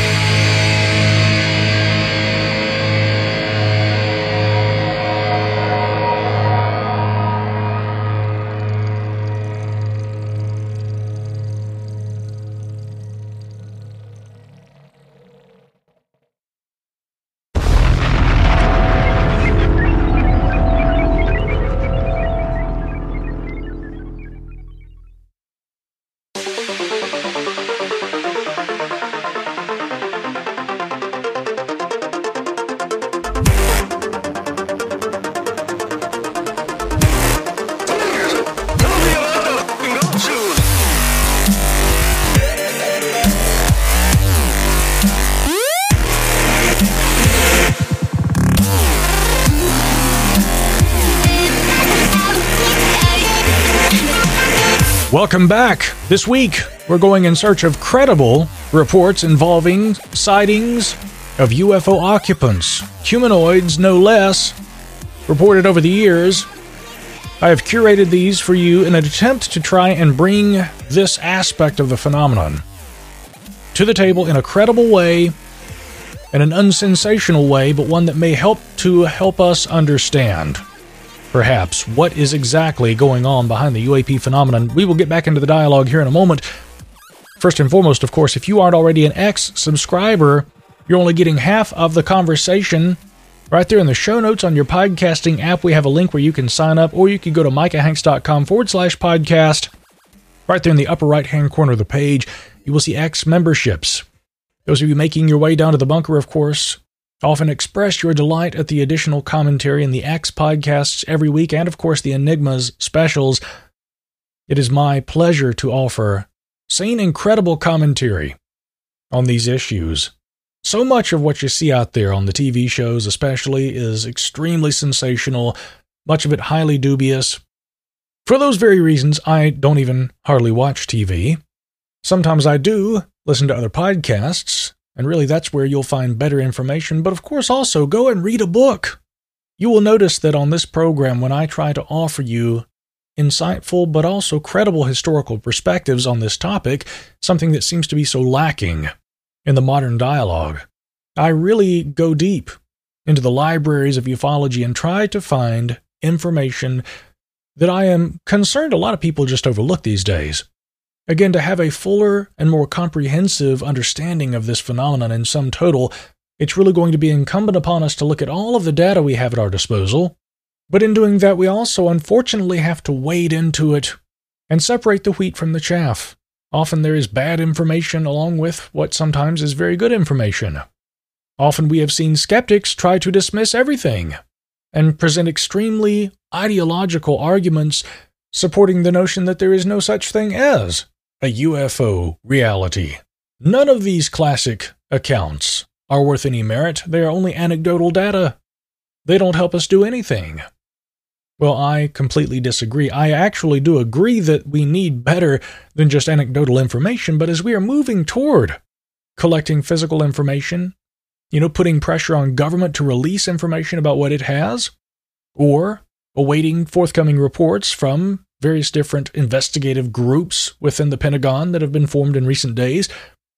Speaker 2: Welcome back. This week, we're going in search of credible reports involving sightings of UFO occupants, humanoids no less, reported over the years. I have curated these for you in an attempt to try and bring this aspect of the phenomenon to the table in a credible way, in an unsensational way, but one that may help us understand, perhaps, what is exactly going on behind the UAP phenomenon. We will get back into the dialogue here in a moment. First and foremost, of course, if you aren't already an X subscriber, you're only getting half of the conversation. Right there in the show notes on your podcasting app, we have a link where you can sign up, or you can go to micahhanks.com/podcast. Right there in the upper right-hand corner of the page, you will see X memberships. Those of you making your way down to the bunker, of course, often express your delight at the additional commentary in the X podcasts every week, and of course the Enigmas specials. It is my pleasure to offer sane, incredible commentary on these issues. So much of what you see out there on the TV shows especially is extremely sensational, much of it highly dubious. For those very reasons, I don't even hardly watch TV. Sometimes I do listen to other podcasts, and really that's where you'll find better information, but of course also go and read a book. You will notice that on this program, when I try to offer you insightful but also credible historical perspectives on this topic, something that seems to be so lacking in the modern dialogue, I really go deep into the libraries of ufology and try to find information that I am concerned a lot of people just overlook these days. Again, to have a fuller and more comprehensive understanding of this phenomenon in sum total, it's really going to be incumbent upon us to look at all of the data we have at our disposal. But in doing that, we also unfortunately have to wade into it and separate the wheat from the chaff. Often there is bad information along with what sometimes is very good information. Often we have seen skeptics try to dismiss everything and present extremely ideological arguments supporting the notion that there is no such thing as a UFO reality. None of these classic accounts are worth any merit. They are only anecdotal data. They don't help us do anything. Well, I completely disagree. I actually do agree that we need better than just anecdotal information, but as we are moving toward collecting physical information, putting pressure on government to release information about what it has, or awaiting forthcoming reports from various different investigative groups within the Pentagon that have been formed in recent days,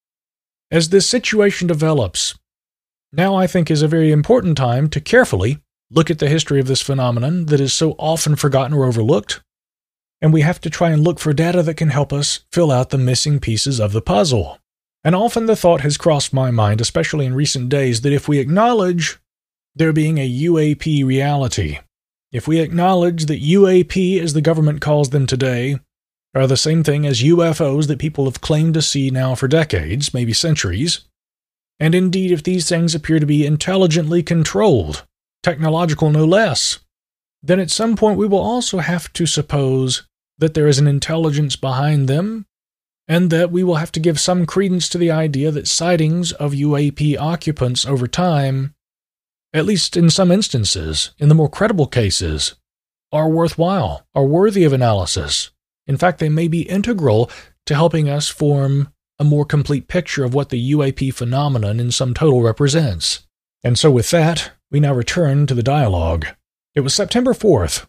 Speaker 2: as this situation develops, now I think is a very important time to carefully look at the history of this phenomenon that is so often forgotten or overlooked, and we have to try and look for data that can help us fill out the missing pieces of the puzzle. And often the thought has crossed my mind, especially in recent days, that if we acknowledge there being a UAP reality, if we acknowledge that UAP, as the government calls them today, are the same thing as UFOs that people have claimed to see now for decades, maybe centuries, and indeed if these things appear to be intelligently controlled, technological no less, then at some point we will also have to suppose that there is an intelligence behind them, and that we will have to give some credence to the idea that sightings of UAP occupants over time, at least in some instances, in the more credible cases, are worthwhile, are worthy of analysis. In fact, they may be integral to helping us form a more complete picture of what the UAP phenomenon in sum total represents. And so with that, we now return to the dialogue. It was September 4th,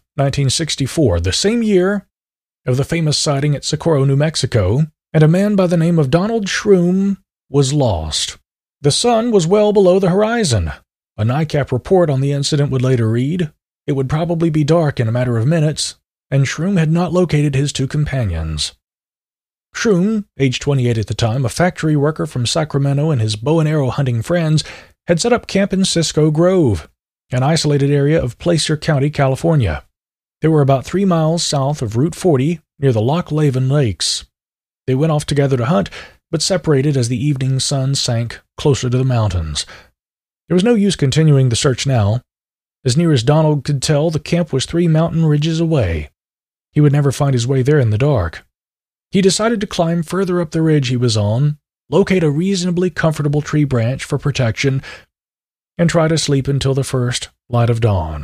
Speaker 2: 1964, the same year of the famous sighting at Socorro, New Mexico, and a man by the name of Donald Shroom was lost. The sun was well below the horizon. A NICAP report on the incident would later read, it would probably be dark in a matter of minutes, and Shroom had not located his two companions. Shroom, age 28 at the time, a factory worker from Sacramento, and his bow and arrow hunting friends had set up camp in Cisco Grove, an isolated area of Placer County, California. They were about 3 miles south of Route 40 near the Loch Laven Lakes. They went off together to hunt, but separated as the evening sun sank closer to the mountains. There was no use continuing the search now. As near as Donald could tell, the camp was 3 mountain ridges away. He would never find his way there in the dark. He decided to climb further up the ridge he was on, locate a reasonably comfortable tree branch for protection, and try to sleep until the first light of dawn.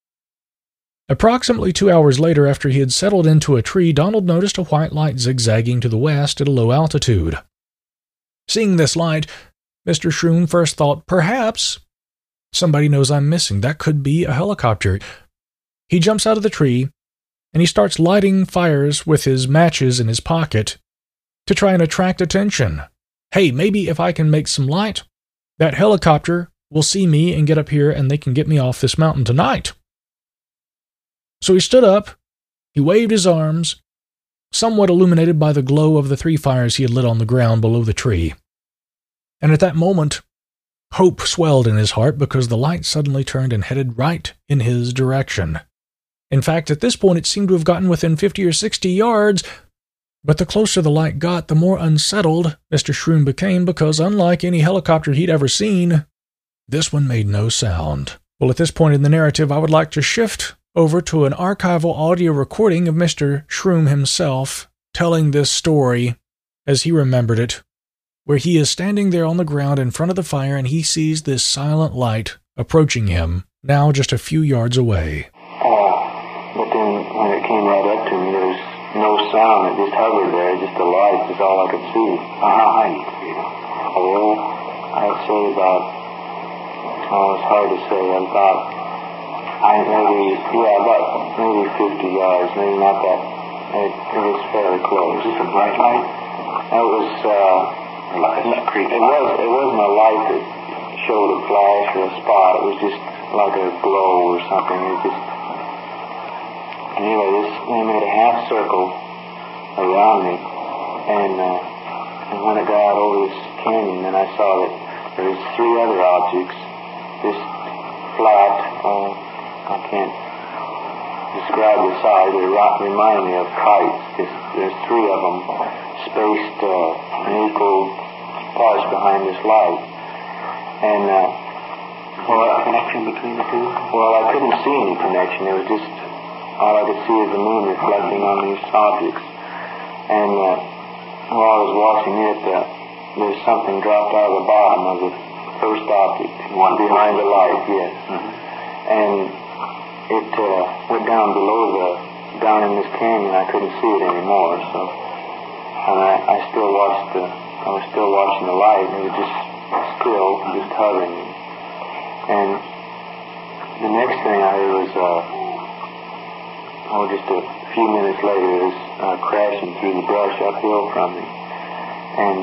Speaker 2: Approximately 2 hours later, after he had settled into a tree, Donald noticed a white light zigzagging to the west at a low altitude. Seeing this light, Mr. Shroom first thought, perhaps somebody knows I'm missing. That could be a helicopter. He jumps out of the tree, and he starts lighting fires with his matches in his pocket to try and attract attention. Hey, maybe if I can make some light, that helicopter will see me and get up here and they can get me off this mountain tonight. So he stood up, he waved his arms, somewhat illuminated by the glow of the 3 fires he had lit on the ground below the tree. And at that moment, hope swelled in his heart because the light suddenly turned and headed right in his direction. In fact, at this point it seemed to have gotten within 50 or 60 yards, but the closer the light got, the more unsettled Mr. Shroom became because, unlike any helicopter he'd ever seen, this one made no sound. Well, at this point in the narrative, I would like to shift over to an archival audio recording of Mr. Shroom himself telling this story as he remembered it, where he is standing there on the ground in front of the fire and he sees this silent light approaching him, now just a few yards away.
Speaker 6: But then when it came right up to me, there was no sound. It just hovered there, just a light is all I could see. How high did you see it? Well, I'd say about, it's hard to say, about maybe 50 yards, maybe not that. It was fairly close. Was this a bright light? It was, it wasn't a light that showed a flash or a spot. It was just like a glow or something. It just, anyway, they made a half circle around me, and when it got out over this canyon, then I saw that there was 3 other objects, just flat. I can't describe the size. They remind me of kites. There's 3 of them spaced in equal parts behind this light. And a connection between the 2? Well, I couldn't see any connection. It was just all I could see is the moon reflecting on these objects. And while I was watching it, there's something dropped out of the bottom of the first object, one behind the light. Yes. Mm-hmm. And it went down down in this canyon. I couldn't see it anymore. So, and I was still watching the light, and it was just still, just hovering. And the next thing I heard was, just a few minutes later, it was crashing through the brush uphill from me. And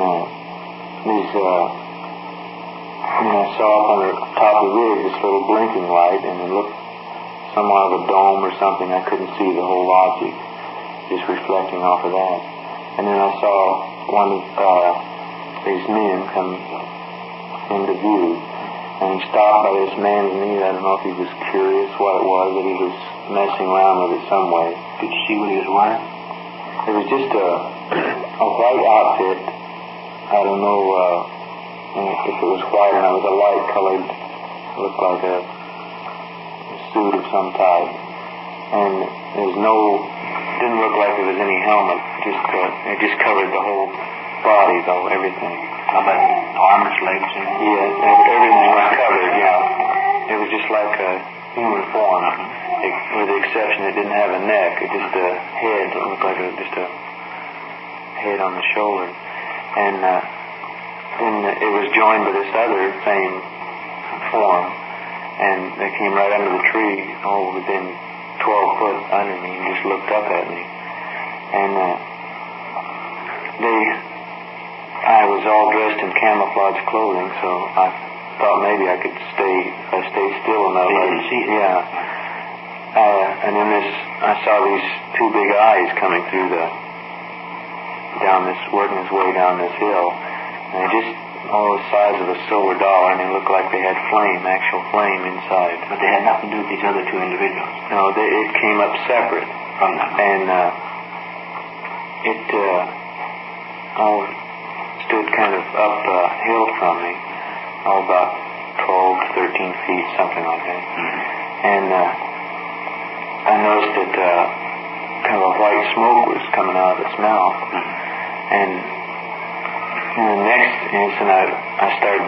Speaker 6: I saw up on the top of the ridge this little blinking light, and it looked somewhat of a dome or something. I couldn't see the whole object, just reflecting off of that. And then I saw one of these men come into view, and he stopped by this man's knee. I don't know if he was curious what it was, but he was messing around with it some way. Did you see what he was wearing? It was just a white outfit. I don't know if it was white or not. It was a light colored, looked like a suit of some type. And didn't look like there was any helmet. It just covered the whole body, though, everything. How about arms, legs? Yeah, everything was covered, yeah. It was just like a human form, with the exception it didn't have a neck. It just a head. It looked like just a head on the shoulder. And then it was joined by this other same form, and they came right under the tree, within 12 foot under me, and just looked up at me. And I was all dressed in camouflage clothing, so I thought maybe I could if I stayed still enough. You didn't see it? Yeah. And then I saw these 2 big eyes coming through working its way down this hill. And they just all the size of a silver dollar, and they looked like they had actual flame inside. But they had nothing to do with these other 2 individuals? No, it came up separate from them. And it stood kind of uphill from me, about 12 to 13 feet, something like that. Mm-hmm. And I noticed that kind of a white smoke was coming out of its mouth. Mm-hmm. And in the next instant, I started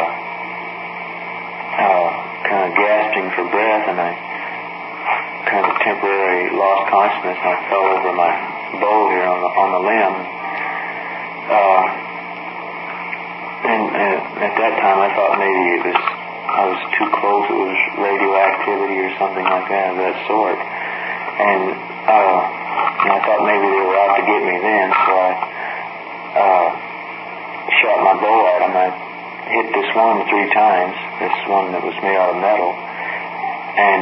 Speaker 6: kind of gasping for breath, and I kind of temporarily lost consciousness, and I fell over my bow here on the limb. And at that time, I thought maybe I was too close. It was radioactivity or something like that of that sort. And I thought maybe they were out to get me then, so I shot my bow at them. I hit this one 3 times, this one that was made out of metal, and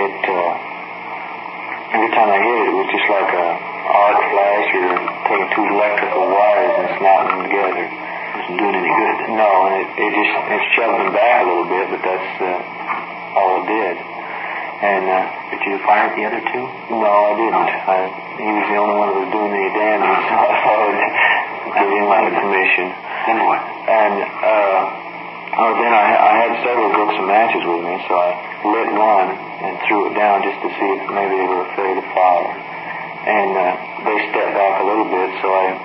Speaker 6: every time I hit it, it was just like a arc flash or taking 2 electrical wires and snapping them together.
Speaker 7: It wasn't doing any good.
Speaker 6: No, and it shoved them back a little bit, but that's all it did. And
Speaker 7: did you fire the other 2?
Speaker 6: No, I didn't. He was the only one that was doing any damage, so I followed, gave him my permission.
Speaker 7: Then what?
Speaker 6: And then I had several books of matches with me, so I lit one and threw it down just to see if maybe they were afraid of fire. And they stepped back a little bit, so I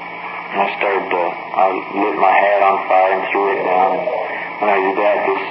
Speaker 6: lit my hat on fire and threw it down. And when I did that, this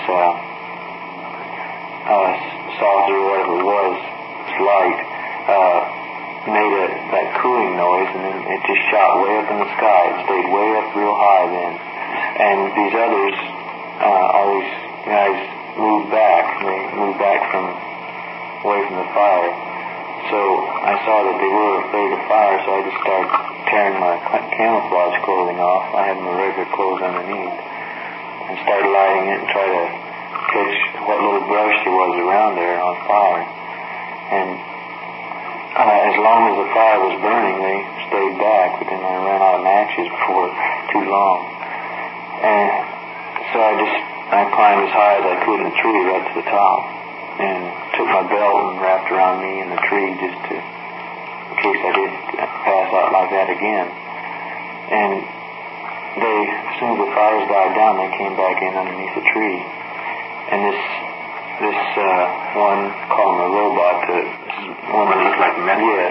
Speaker 6: saucer or whatever it was, this light, made that cooling noise, and then it just shot way up in the sky. It stayed way up real high then. And these others, all these guys moved back. They moved back away from the fire. So I saw that they were afraid of fire, so I just started tearing my camouflage clothing off. I had my regular clothes underneath. And started lighting it and tried to catch what little brush there was around there on fire. And as long as the fire was burning, they stayed back, but then I ran out of matches before too long. And so I climbed as high as I could in the tree right to the top, and took my belt and wrapped around me in the tree just in case I did pass out like that again. And as soon as the fires died down, they came back in underneath the tree. And this one, call him a robot, one that looked like metal. Yes.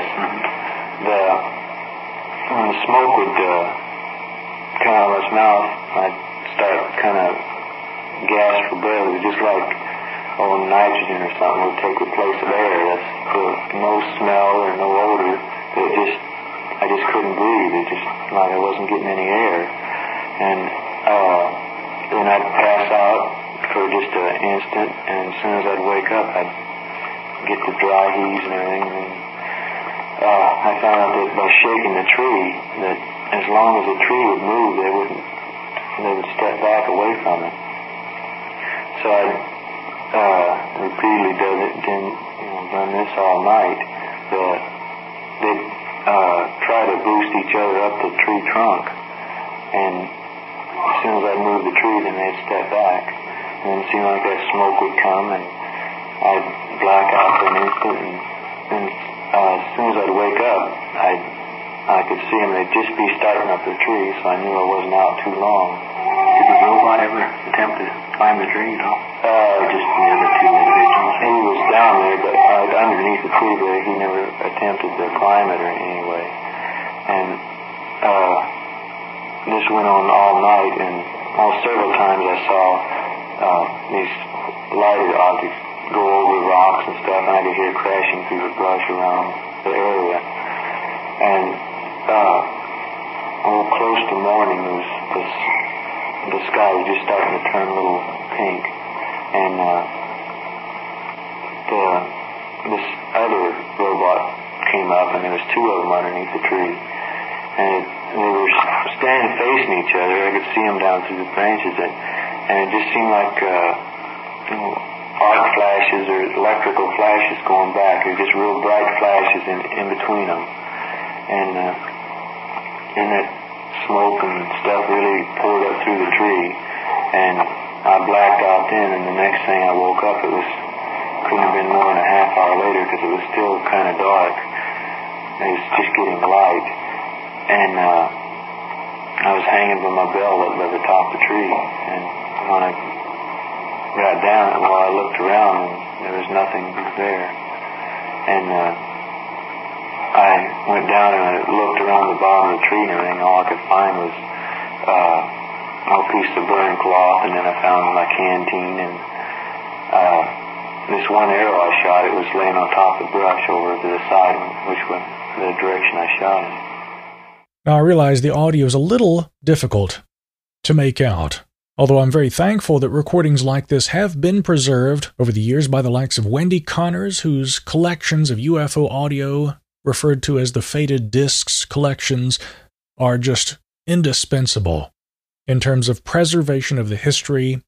Speaker 6: When the smoke would come out of his mouth, I'd start kind of gasp for breath. It was just like nitrogen or something would take the place of air. That's no smell or no odor. I just couldn't breathe. It just like I wasn't getting any air. And then I'd pass out for just an instant, and as soon as I'd wake up, I'd get the dry heaves and everything. And I found out that by shaking the tree, that as long as the tree would move, they would step back away from it. So I repeatedly done this all night. They'd try to boost each other up the tree trunk, and as soon as I'd move the tree, then they'd step back. And then it seemed like that smoke would come, and I'd black out for an instant, and as soon as I'd wake up, I could see them. They'd just be starting up the tree, so I knew I wasn't out too long.
Speaker 7: Did the robot ever attempt to climb the tree, just the other 2 individuals?
Speaker 6: He was down there, but underneath the tree, but he never attempted to climb it or in any way. And this went on all night, and several times I saw these lighted objects go over rocks and stuff, and I could hear crashing through the brush around the area. And close to morning, the sky was just starting to turn a little pink, and this other robot came up, and there was 2 of them underneath the tree, and they were standing facing each other. I could see them down through the branches, and it just seemed like arc flashes or electrical flashes going back. They were just real bright flashes in between them, and that smoke and stuff really poured up through the tree, and I blacked out then, and the next thing I woke up, couldn't have been more than a half hour later, because it was still kind of dark. It was just getting light, and I was hanging from my belt up by the top of the tree, and when I got down, I looked around, and there was nothing there, and I went down and I looked around the bottom of the tree and everything. All I could find was a piece of burning cloth, and then I found my canteen, and this one arrow I shot, it was laying on top of the brush over to the side, which was the direction I shot it.
Speaker 2: Now I realize the audio is a little difficult to make out, although I'm very thankful that recordings like this have been preserved over the years by the likes of Wendy Connors, whose collections of UFO audio, referred to as the Faded Discs collections, are just indispensable in terms of preservation of the history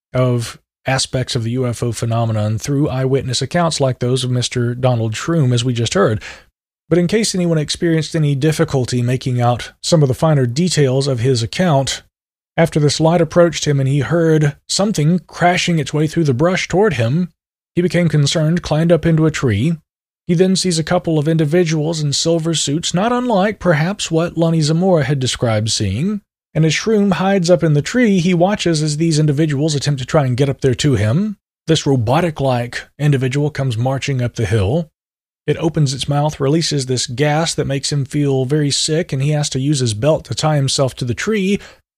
Speaker 2: of aspects of the UFO phenomenon through eyewitness accounts like those of Mr. Donald Shroom, as we just heard. But in case anyone experienced any difficulty making out some of the finer details of his account, after this light approached him and he heard something crashing its way through the brush toward him, he became concerned, climbed up into a tree. He then sees a couple of individuals in silver suits, not unlike, perhaps, what Lonnie Zamora had described seeing. And as Shroom hides up in the tree, he watches as these individuals attempt to try and get up there to him. This robotic-like individual comes marching up the hill. It opens its mouth, releases this gas that makes him feel very sick, and he has to use his belt to tie himself to the tree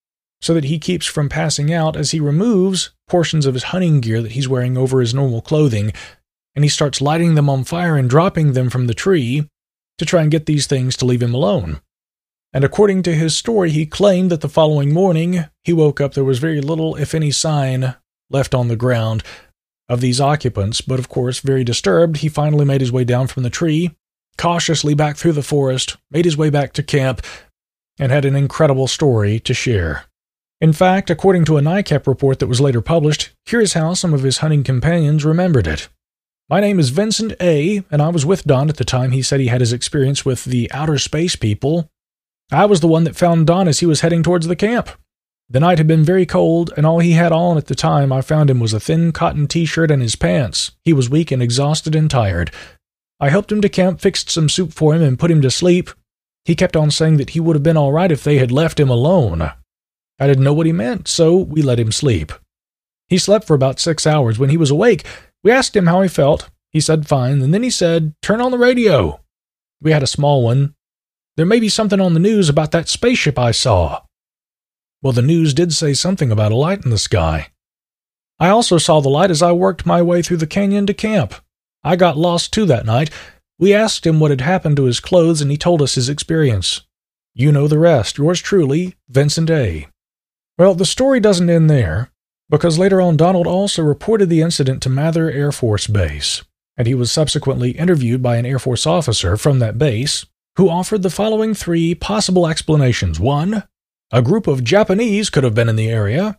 Speaker 2: so that he keeps from passing out as he removes portions of his hunting gear that he's wearing over his normal clothing, and he starts lighting them on fire and dropping them from the tree to try and get these things to leave him alone. And according to his story, he claimed that the following morning he woke up, there was very little, if any, sign left on the ground of these occupants, but of course, very disturbed, he finally made his way down from the tree, cautiously back through the forest, made his way back to camp, and had an incredible story to share. In fact, according to a NICAP report that was later published, here is how some of his hunting companions remembered it. My name is Vincent A., and I was with Don at the time he said he had his experience with the outer space people. I was the one that found Don as he was heading towards the camp. The night had been very cold, and all he had on at the time I found him was a thin cotton t-shirt and his pants. He was weak and exhausted and tired. I helped him to camp, fixed some soup for him, and put him to sleep. He kept on saying that he would have been all right if they had left him alone. I didn't know what he meant, so we let him sleep. He slept for about 6 hours. When he was awake, we asked him how he felt. He said fine, and then he said, "Turn on the radio." We had a small one. "There may be something on the news about that spaceship I saw." Well, the news did say something about a light in the sky. I also saw the light as I worked my way through the canyon to camp. I got lost too that night. We asked him what had happened to his clothes, and he told us his experience. You know the rest. Yours truly, Vincent A. Well, the story doesn't end there, because later on Donald also reported the incident to Mather Air Force Base, and he was subsequently interviewed by an Air Force officer from that base, who offered the following 3 possible explanations. 1, a group of Japanese could have been in the area.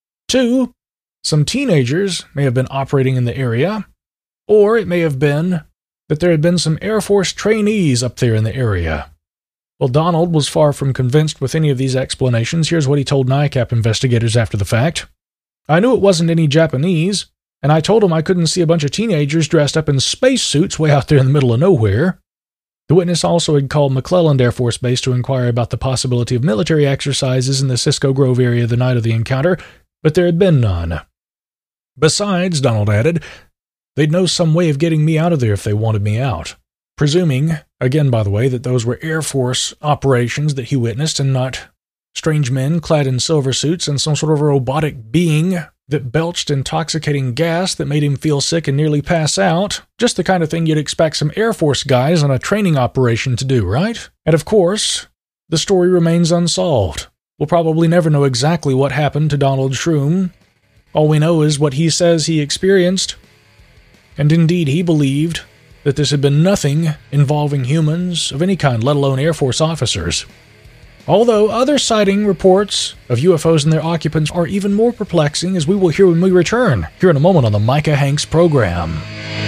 Speaker 2: 2, some teenagers may have been operating in the area. Or it may have been that there had been some Air Force trainees up there in the area. Well, Donald was far from convinced with any of these explanations. Here's what he told NICAP investigators after the fact. I knew it wasn't any Japanese, and I told him I couldn't see a bunch of teenagers dressed up in spacesuits way out there in the middle of nowhere. The witness also had called McClelland Air Force Base to inquire about the possibility of military exercises in the Cisco Grove area the night of the encounter, but there had been none. Besides, Donald added, they'd know some way of getting me out of there if they wanted me out. Presuming, again by the way, that those were Air Force operations that he witnessed and not strange men clad in silver suits and some sort of robotic being that belched intoxicating gas that made him feel sick and nearly pass out. Just the kind of thing you'd expect some Air Force guys on a training operation to do, right? And of course, the story remains unsolved. We'll probably never know exactly what happened to Donald Shroom. All we know is what he says he experienced. And indeed, he believed that this had been nothing involving humans of any kind, let alone Air Force officers. Although other sighting reports of UFOs and their occupants are even more perplexing, as we will hear when we return, here in a moment on the Micah Hanks program.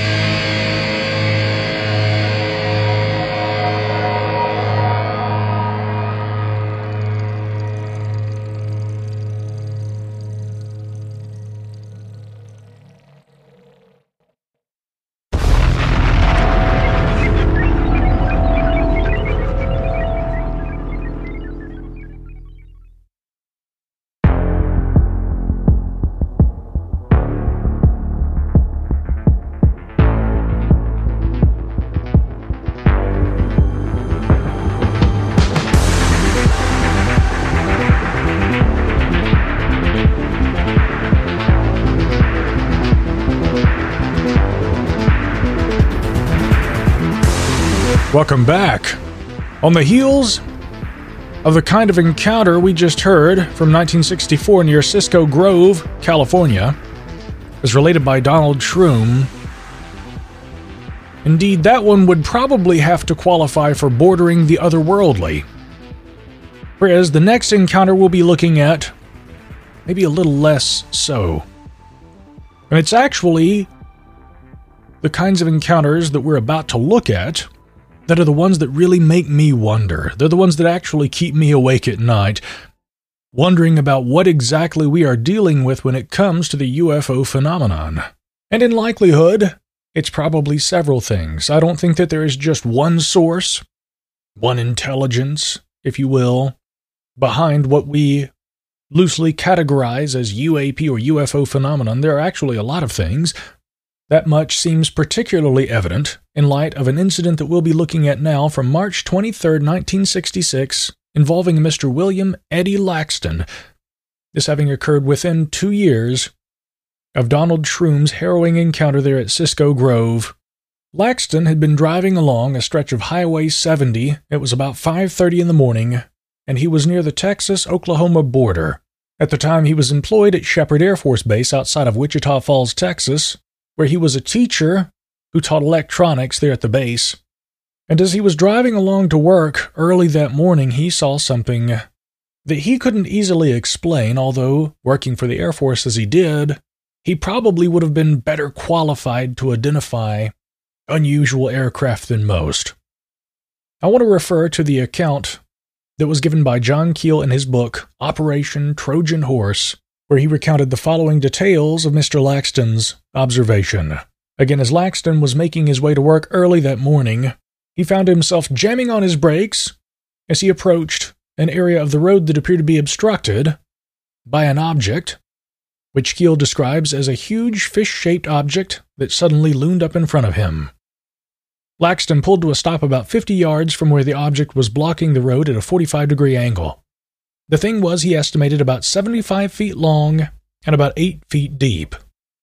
Speaker 2: Welcome back. On the heels of the kind of encounter we just heard from 1964 near Cisco Grove, California, as related by Donald Shroom, indeed, that one would probably have to qualify for bordering the otherworldly. Whereas the next encounter we'll be looking at maybe a little less so. And it's actually the kinds of encounters that we're about to look at that are the ones that really make me wonder. They're the ones that actually keep me awake at night, wondering about what exactly we are dealing with when it comes to the UFO phenomenon. And in likelihood, it's probably several things. I don't think that there is just one source, one intelligence, if you will, behind what we loosely categorize as UAP or UFO phenomenon. There are actually a lot of things. That much seems particularly evident in light of an incident that we'll be looking at now from March 23, 1966, involving Mr. William Eddie Laxton, this having occurred within 2 years of Donald Shroom's harrowing encounter there at Cisco Grove. Laxton had been driving along a stretch of Highway 70. It was about 5:30 in the morning, and he was near the Texas-Oklahoma border. At the time, he was employed at Shepherd Air Force Base outside of Wichita Falls, Texas, where he was a teacher who taught electronics there at the base. And as he was driving along to work early that morning, he saw something that he couldn't easily explain, although, working for the Air Force as he did, he probably would have been better qualified to identify unusual aircraft than most. I want to refer to the account that was given by John Keel in his book, Operation Trojan Horse, where he recounted the following details of Mr. Laxton's observation. Again, as Laxton was making his way to work early that morning, he found himself jamming on his brakes as he approached an area of the road that appeared to be obstructed by an object, which Keel describes as a huge fish-shaped object that suddenly loomed up in front of him. Laxton pulled to a stop about 50 yards from where the object was blocking the road at a 45-degree angle. The thing was, he estimated, about 75 feet long and about 8 feet deep.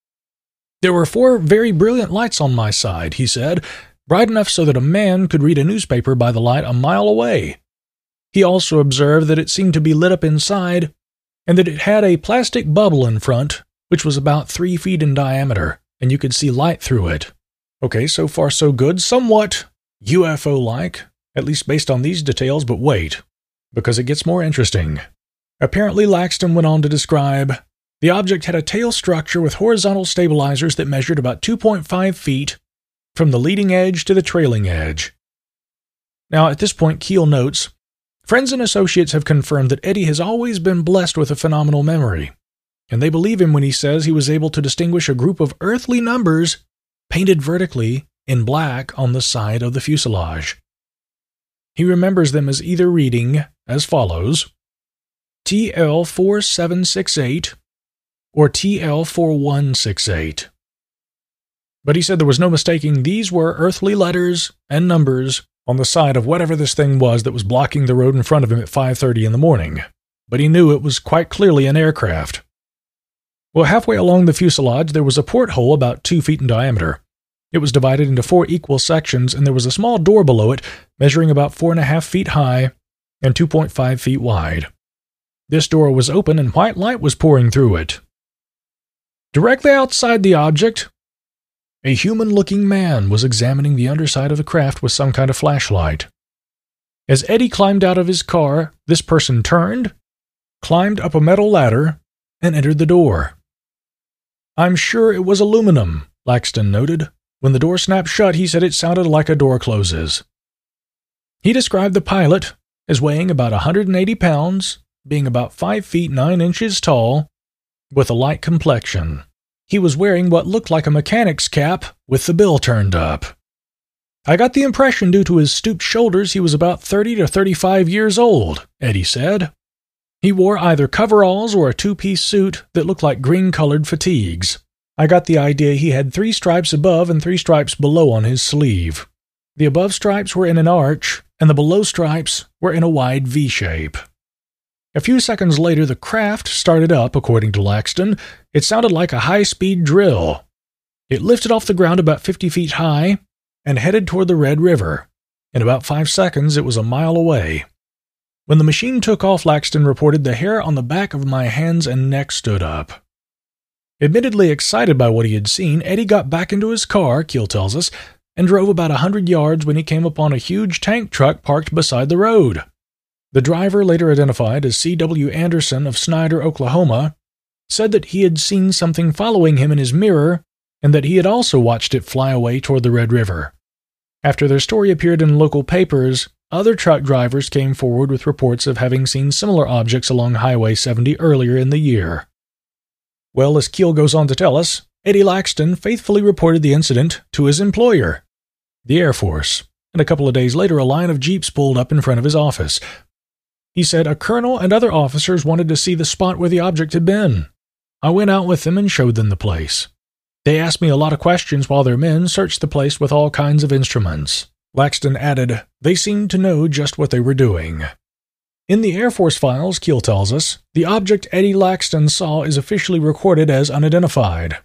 Speaker 2: There were 4 very brilliant lights on my side, he said, bright enough so that a man could read a newspaper by the light a mile away. He also observed that it seemed to be lit up inside and that it had a plastic bubble in front, which was about 3 feet in diameter, and you could see light through it. Okay, so far so good, somewhat UFO-like, at least based on these details, but wait, because it gets more interesting. Apparently, Laxton went on to describe, the object had a tail structure with horizontal stabilizers that measured about 2.5 feet from the leading edge to the trailing edge. Now, at this point, Keel notes, friends and associates have confirmed that Eddie has always been blessed with a phenomenal memory, and they believe him when he says he was able to distinguish a group of earthly numbers painted vertically in black on the side of the fuselage. He remembers them as either reading as follows, TL4768 or TL4168. But he said there was no mistaking these were earthly letters and numbers on the side of whatever this thing was that was blocking the road in front of him at 5:30 in the morning. But he knew it was quite clearly an aircraft. Well, halfway along the fuselage, there was a porthole about 2 feet in diameter. It was divided into 4 equal sections, and there was a small door below it, measuring about 4.5 feet high and 2.5 feet wide. This door was open, and white light was pouring through it. Directly outside the object, a human-looking man was examining the underside of the craft with some kind of flashlight. As Eddie climbed out of his car, this person turned, climbed up a metal ladder, and entered the door. I'm sure it was aluminum, Laxton noted. When the door snapped shut, he said it sounded like a door closes. He described the pilot as weighing about 180 pounds, being about 5 feet 9 inches tall, with a light complexion. He was wearing what looked like a mechanic's cap with the bill turned up. I got the impression due to his stooped shoulders he was about 30 to 35 years old, Eddie said. He wore either coveralls or a 2-piece suit that looked like green-colored fatigues. I got the idea he had 3 stripes above and 3 stripes below on his sleeve. The above stripes were in an arch, and the below stripes were in a wide V shape. A few seconds later, the craft started up, according to Laxton. It sounded like a high-speed drill. It lifted off the ground about 50 feet high and headed toward the Red River. In about 5 seconds, it was a mile away. When the machine took off, Laxton reported the hair on the back of my hands and neck stood up. Admittedly excited by what he had seen, Eddie got back into his car, Keel tells us, and drove about 100 yards when he came upon a huge tank truck parked beside the road. The driver, later identified as C.W. Anderson of Snyder, Oklahoma, said that he had seen something following him in his mirror and that he had also watched it fly away toward the Red River. After their story appeared in local papers, other truck drivers came forward with reports of having seen similar objects along Highway 70 earlier in the year. Well, as Keel goes on to tell us, Eddie Laxton faithfully reported the incident to his employer, the Air Force, and a couple of days later a line of jeeps pulled up in front of his office. He said a colonel and other officers wanted to see the spot where the object had been. I went out with them and showed them the place. They asked me a lot of questions while their men searched the place with all kinds of instruments. Laxton added, they seemed to know just what they were doing. In the Air Force files, Keel tells us, the object Eddie Laxton saw is officially recorded as unidentified.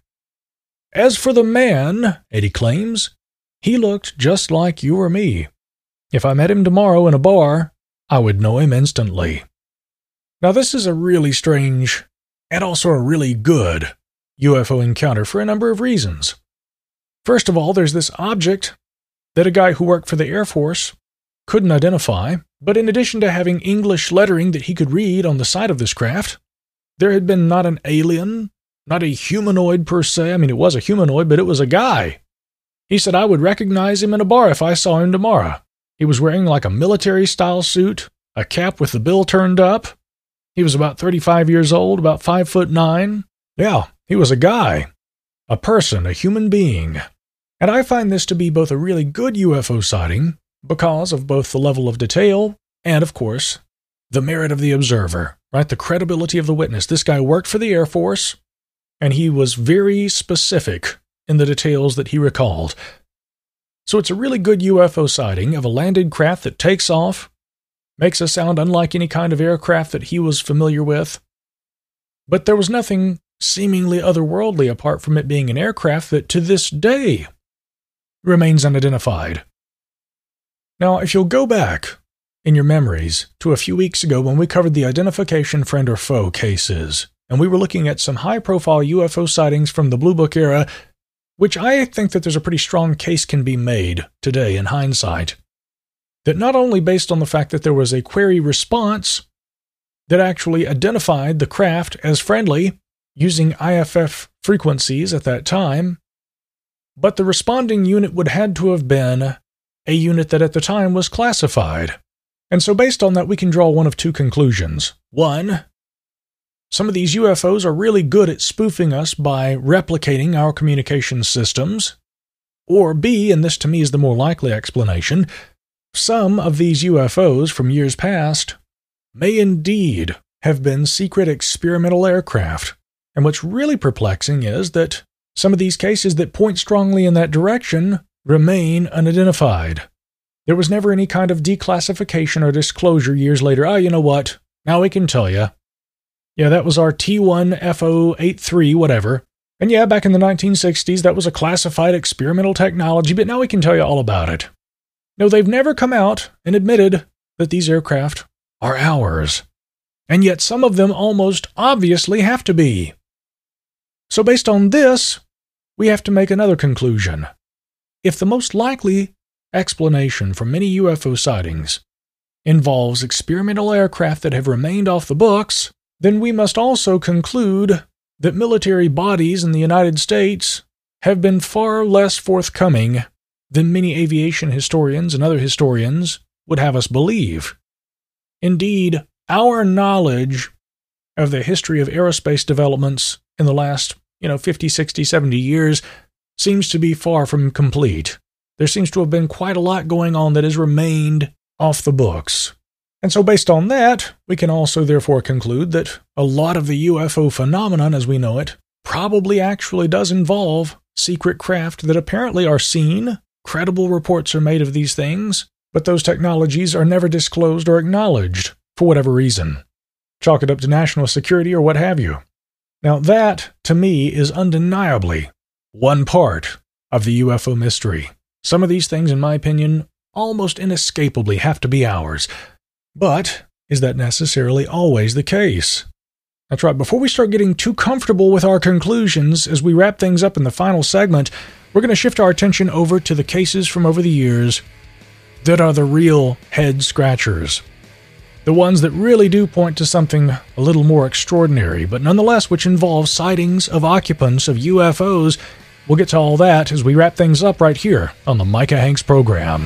Speaker 2: As for the man, Eddie claims, he looked just like you or me. If I met him tomorrow in a bar, I would know him instantly. Now this is a really strange, and also a really good, UFO encounter for a number of reasons. First of all, there's this object that a guy who worked for the Air Force couldn't identify, but in addition to having English lettering that he could read on the side of this craft, there had been not an alien, not a humanoid per se. I mean, it was a humanoid, but it was a guy. He said, I would recognize him in a bar if I saw him tomorrow. He was wearing like a military-style suit, a cap with the bill turned up. He was about 35 years old, about 5'9". Yeah, he was a guy, a person, a human being. And I find this to be both a really good UFO sighting because of both the level of detail and, of course, the merit of the observer, right? The credibility of the witness. This guy worked for the Air Force, and he was very specific in the details that he recalled. So it's a really good UFO sighting of a landed craft that takes off, makes a sound unlike any kind of aircraft that he was familiar with. But there was nothing seemingly otherworldly apart from it being an aircraft that to this day remains unidentified. Now, if you'll go back in your memories to a few weeks ago when we covered the identification friend or foe cases, and we were looking at some high-profile UFO sightings from the Blue Book era, which I think that there's a pretty strong case can be made today in hindsight, that not only based on the fact that there was a query response that actually identified the craft as friendly using IFF frequencies at that time, but the responding unit would had to have been a unit that at the time was classified. And so based on that, we can draw one of two conclusions. One, some of these UFOs are really good at spoofing us by replicating our communication systems. Or B, and this to me is the more likely explanation, some of these UFOs from years past may indeed have been secret experimental aircraft. And what's really perplexing is that some of these cases that point strongly in that direction remain unidentified. There was never any kind of declassification or disclosure years later. Oh, you know what? Now we can tell you. Yeah, that was our T1FO83, whatever. And yeah, back in the 1960s, that was a classified experimental technology, but now we can tell you all about it. No, they've never come out and admitted that these aircraft are ours. And yet some of them almost obviously have to be. So based on this, we have to make another conclusion. If the most likely explanation for many UFO sightings involves experimental aircraft that have remained off the books, then we must also conclude that military bodies in the United States have been far less forthcoming than many aviation historians and other historians would have us believe. Indeed, our knowledge of the history of aerospace developments in the last 50, 60, 70 years seems to be far from complete. There seems to have been quite a lot going on that has remained off the books. And so based on that, we can also therefore conclude that a lot of the UFO phenomenon as we know it probably actually does involve secret craft that apparently are seen. Credible reports are made of these things, but those technologies are never disclosed or acknowledged for whatever reason. Chalk it up to national security or what have you. Now that, to me, is undeniably one part of the UFO mystery. Some of these things, in my opinion, almost inescapably have to be ours. But is that necessarily always the case? That's right, before we start getting too comfortable with our conclusions as we wrap things up in the final segment, we're going to shift our attention over to the cases from over the years that are the real head-scratchers. The ones that really do point to something a little more extraordinary, but nonetheless which involve sightings of occupants of UFOs. We'll get to all that as we wrap things up right here on the Micah Hanks program.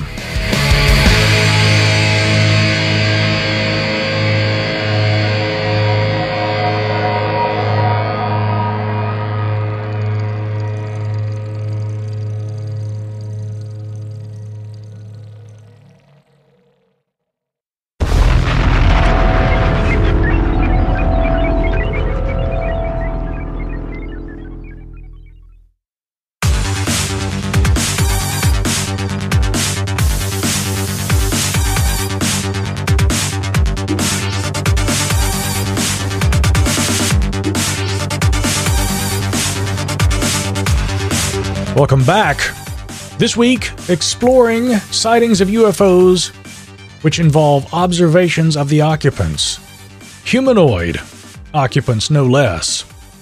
Speaker 2: Welcome back. This week, exploring sightings of UFOs which involve observations of the occupants. Humanoid occupants, no less.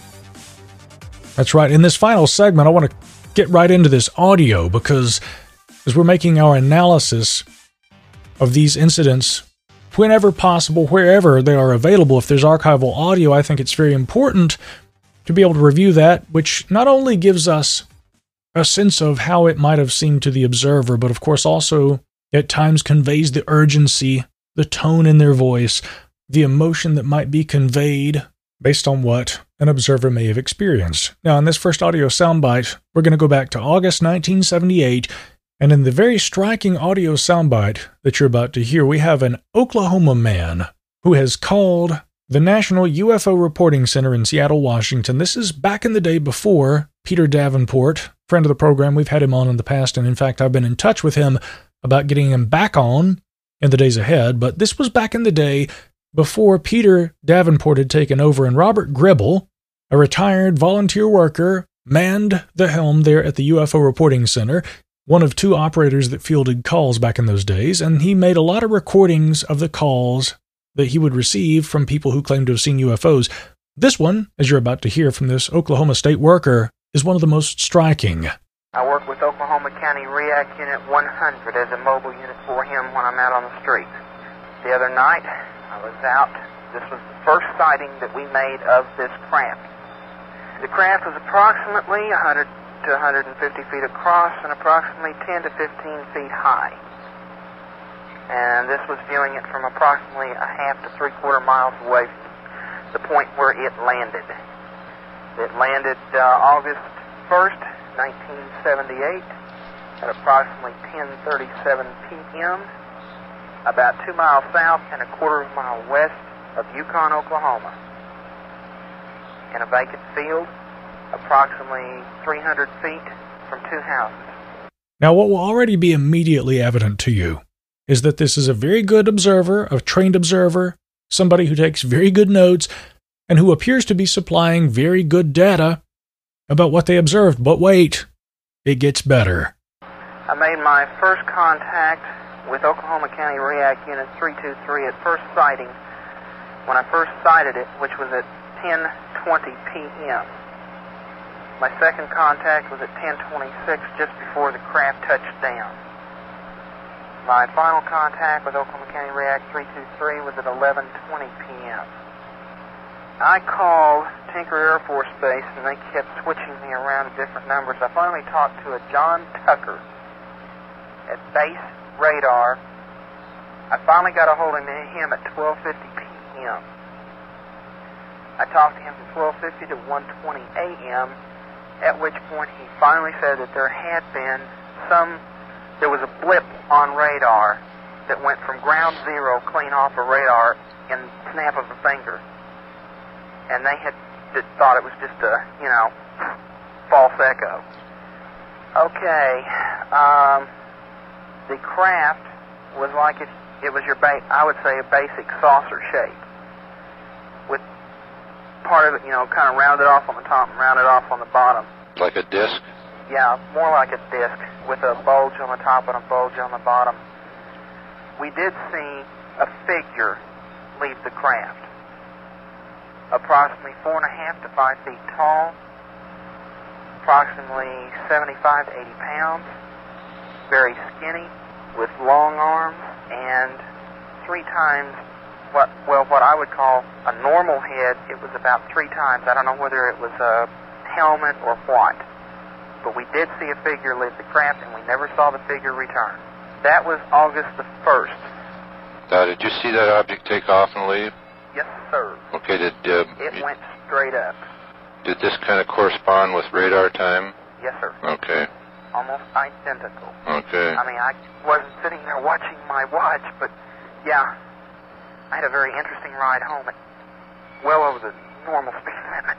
Speaker 2: That's right. In this final segment, I want to get right into this audio because as we're making our analysis of these incidents, whenever possible, wherever they are available, if there's archival audio, I think it's very important to be able to review that, which not only gives us a sense of how it might have seemed to the observer, but of course also at times conveys the urgency, the tone in their voice, the emotion that might be conveyed based on what an observer may have experienced. Now, in this first audio soundbite, we're going to go back to August 1978, and in the very striking audio soundbite that you're about to hear, we have an Oklahoma man who has called the National UFO Reporting Center in Seattle, Washington. This is back in the day before Peter Davenport, friend of the program. We've had him on in the past, and in fact, I've been in touch with him about getting him back on in the days ahead, but this was back in the day before Peter Davenport had taken over, and Robert Gribble, a retired volunteer worker, manned the helm there at the UFO Reporting Center, one of two operators that fielded calls back in those days, and he made a lot of recordings of the calls that he would receive from people who claimed to have seen UFOs. This one, as you're about to hear from this Oklahoma State worker, is one of the most striking.
Speaker 8: I work with Oklahoma County REAC Unit 100 as a mobile unit for him when I'm out on the street. The other night, I was out. This was the first sighting that we made of this craft. The craft was approximately 100 to 150 feet across and approximately 10 to 15 feet high. And this was viewing it from approximately a half to 3/4 miles away from the point where it landed. It landed August 1st, 1978 at approximately 10:37 p.m. about 2 miles south and a 1/4 mile west of Yukon, Oklahoma, in a vacant field approximately 300 feet from two houses.
Speaker 2: Now, what will already be immediately evident to you is that this is a very good observer, a trained observer, somebody who takes very good notes, and who appears to be supplying very good data about what they observed. But wait, it gets better.
Speaker 8: I made my first contact with Oklahoma County REAC Unit 323 at first sighting when I first sighted it, which was at 10:20 p.m. My second contact was at 10:26, just before the craft touched down. My final contact with Oklahoma County REAC 323 was at 11:20 p.m. I called Tinker Air Force Base, and they kept switching me around to different numbers. I finally talked to a John Tucker at Base Radar. I finally got a hold of him at 12:50 p.m. I talked to him from 12:50 to 1:20 a.m., at which point he finally said that there was a blip on radar that went from ground zero clean off of radar in the snap of a finger. And they had thought it was just a, false echo. Okay, the craft was like it was I would say a basic saucer shape, with part of it, kind of rounded off on the top and rounded off on the bottom.
Speaker 9: Like a disc?
Speaker 8: Yeah, more like a disc with a bulge on the top and a bulge on the bottom. We did see a figure leave the craft, approximately 4.5 to 5 feet tall, approximately 75 to 80 pounds, very skinny, with long arms, and 3 times what I would call a normal head. It was about 3 times. I don't know whether it was a helmet or what. But we did see a figure leave the craft, and we never saw the figure return. That was August the 1st.
Speaker 9: Did you see that object take off and leave?
Speaker 8: Yes, sir.
Speaker 9: Okay,
Speaker 8: it went straight up.
Speaker 9: Did this kind of correspond with radar time?
Speaker 8: Yes, sir.
Speaker 9: Okay.
Speaker 8: Almost identical.
Speaker 9: Okay.
Speaker 8: I mean, I wasn't sitting there watching my watch, but yeah, I had a very interesting ride home at well over the normal speed limit.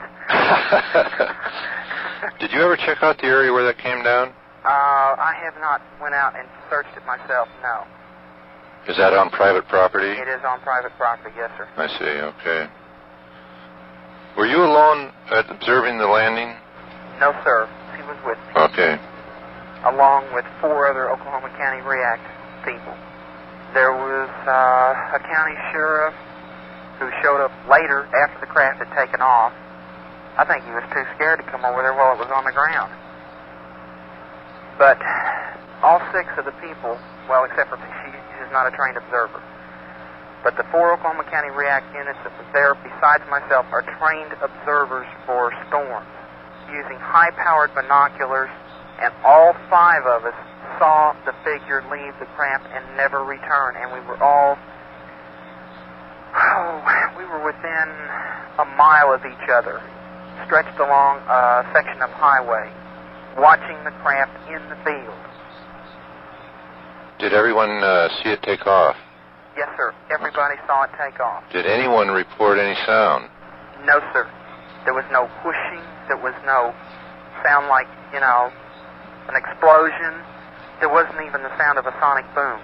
Speaker 9: Did you ever check out the area where that came down?
Speaker 8: I have not went out and searched it myself, no.
Speaker 9: Is that on private property?
Speaker 8: It is on private property, yes, sir.
Speaker 9: I see, okay. Were you alone at observing the landing?
Speaker 8: No, sir. He was with me.
Speaker 9: Okay.
Speaker 8: Along with 4 other Oklahoma County REACT people. There was a county sheriff who showed up later after the craft had taken off. I think he was too scared to come over there while it was on the ground. But all 6 of the people, well, except for me, she's not a trained observer. But the 4 Oklahoma County REACT units that was there, besides myself, are trained observers for storms, using high-powered binoculars, and all 5 of us saw the figure leave the craft and never return, and we were all, we were within a mile of each other, stretched along a section of highway, watching the craft in the field.
Speaker 9: Did everyone see it take off?
Speaker 8: Yes, sir. Everybody saw it take off.
Speaker 9: Did anyone report any sound?
Speaker 8: No, sir. There was no whooshing. There was no sound like, an explosion. There wasn't even the sound of a sonic boom.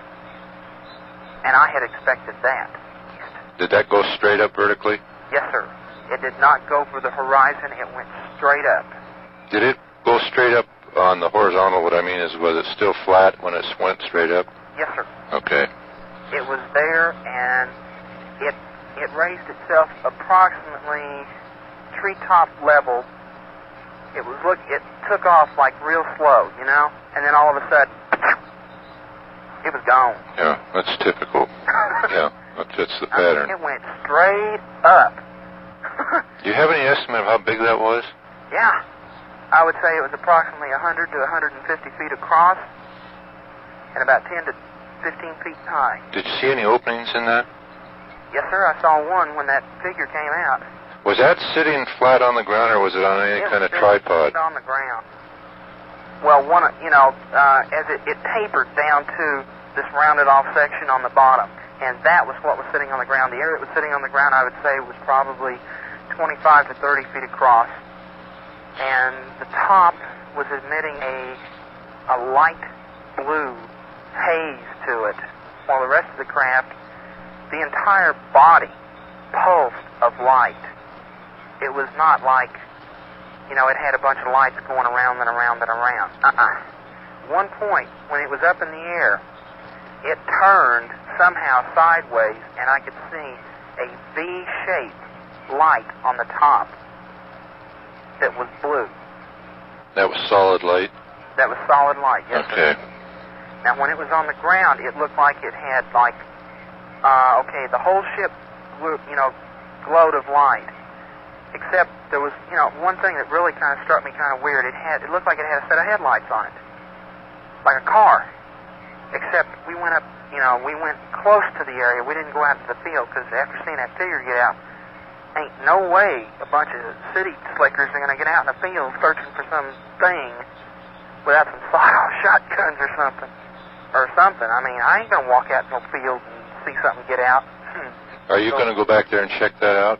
Speaker 8: And I had expected that.
Speaker 9: Did that go straight up vertically?
Speaker 8: Yes, sir. It did not go for the horizon. It went straight up.
Speaker 9: Did it go straight up on the horizontal? What I mean is, was it still flat when it went straight up?
Speaker 8: Yes, sir.
Speaker 9: Okay.
Speaker 8: It was there, and it raised itself approximately treetop level. It took off like real slow, and then all of a sudden, it was gone.
Speaker 9: Yeah, that's typical. Yeah, that fits the pattern.
Speaker 8: It went straight up.
Speaker 9: Do you have any estimate of how big that was?
Speaker 8: Yeah. I would say it was approximately 100 to 150 feet across and about 10 to 15 feet high.
Speaker 9: Did you see any openings in that?
Speaker 8: Yes, sir. I saw one when that figure came out.
Speaker 9: Was that sitting flat on the ground, or was it on any kind of tripod?
Speaker 8: It was on the ground. Well, as it tapered down to this rounded-off section on the bottom, and that was what was sitting on the ground. The area it was sitting on the ground, I would say, was probably 25 to 30 feet across. And the top was emitting a light blue haze to it, while the rest of the craft, the entire body, pulsed of light. It was not like, it had a bunch of lights going around and around and around. One point, when it was up in the air, it turned somehow sideways, and I could see a V-shaped light on the top that was blue.
Speaker 9: That was solid light?
Speaker 8: That was solid light, yes,
Speaker 9: okay.
Speaker 8: Sir. Now, when it was on the ground, it looked like it had, the whole ship, glowed of light. Except there was, one thing that really kind of struck me kind of weird. It looked like it had a set of headlights on it, like a car. Except we went up, we went close to the area. We didn't go out to the field because after seeing that figure get out, ain't no way a bunch of city slickers are going to get out in the field searching for some thing without some sawed-off shotguns or something. I mean, I ain't going to walk out in no field and see something get out.
Speaker 9: Are you going to go back there and check that out?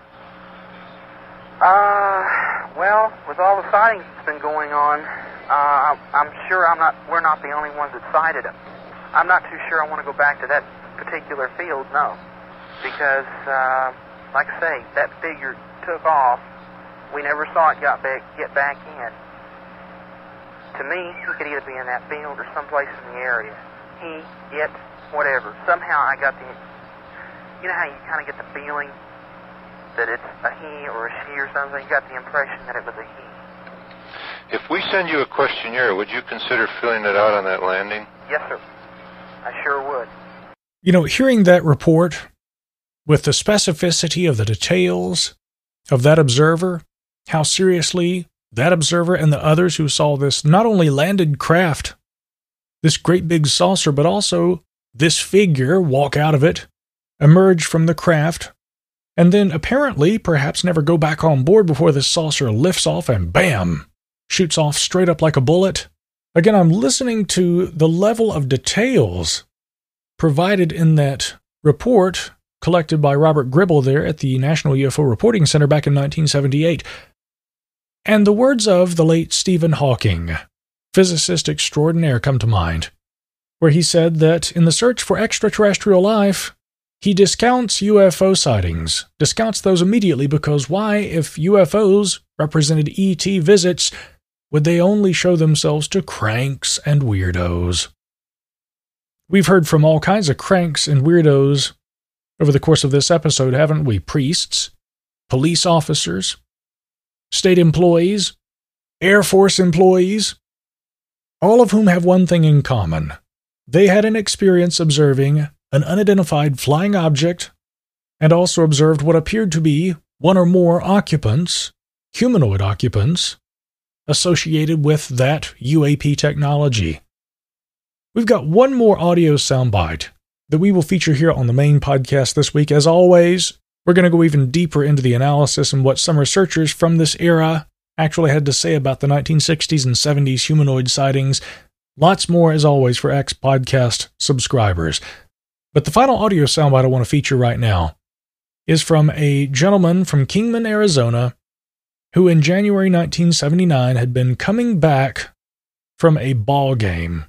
Speaker 8: Well, with all the sightings that's been going on, I'm sure we're not the only ones that sighted him. I'm not too sure I want to go back to that particular field, no. Because, like I say, that figure took off. We never saw it get back in. To me, he could either be in that field or someplace in the area. Whatever. Somehow I got you know how you kind of get the feeling that it's a he or a she or something? You got the impression that it was a he.
Speaker 9: If we send you a questionnaire, would you consider filling it out on that landing?
Speaker 8: Yes, sir. I sure would.
Speaker 2: Hearing that report, with the specificity of the details of that observer, how seriously that observer and the others who saw this not only landed craft, this great big saucer, but also this figure walk out of it, emerge from the craft, and then apparently perhaps never go back on board before this saucer lifts off and bam, shoots off straight up like a bullet. Again, I'm listening to the level of details provided in that report collected by Robert Gribble there at the National UFO Reporting Center back in 1978. And the words of the late Stephen Hawking, physicist extraordinaire, come to mind, where he said that in the search for extraterrestrial life, he discounts UFO sightings, discounts those immediately because why, if UFOs represented ET visits, would they only show themselves to cranks and weirdos? We've heard from all kinds of cranks and weirdos over the course of this episode, haven't we? Priests, police officers, state employees, Air Force employees, all of whom have one thing in common. They had an experience observing an unidentified flying object and also observed what appeared to be one or more occupants, humanoid occupants, associated with that UAP technology. We've got one more audio soundbite that we will feature here on the main podcast this week. As always, we're going to go even deeper into the analysis and what some researchers from this era actually had to say about the 1960s and 70s humanoid sightings. Lots more, as always, for X-Podcast subscribers. But the final audio soundbite I want to feature right now is from a gentleman from Kingman, Arizona, who in January 1979 had been coming back from a ball game.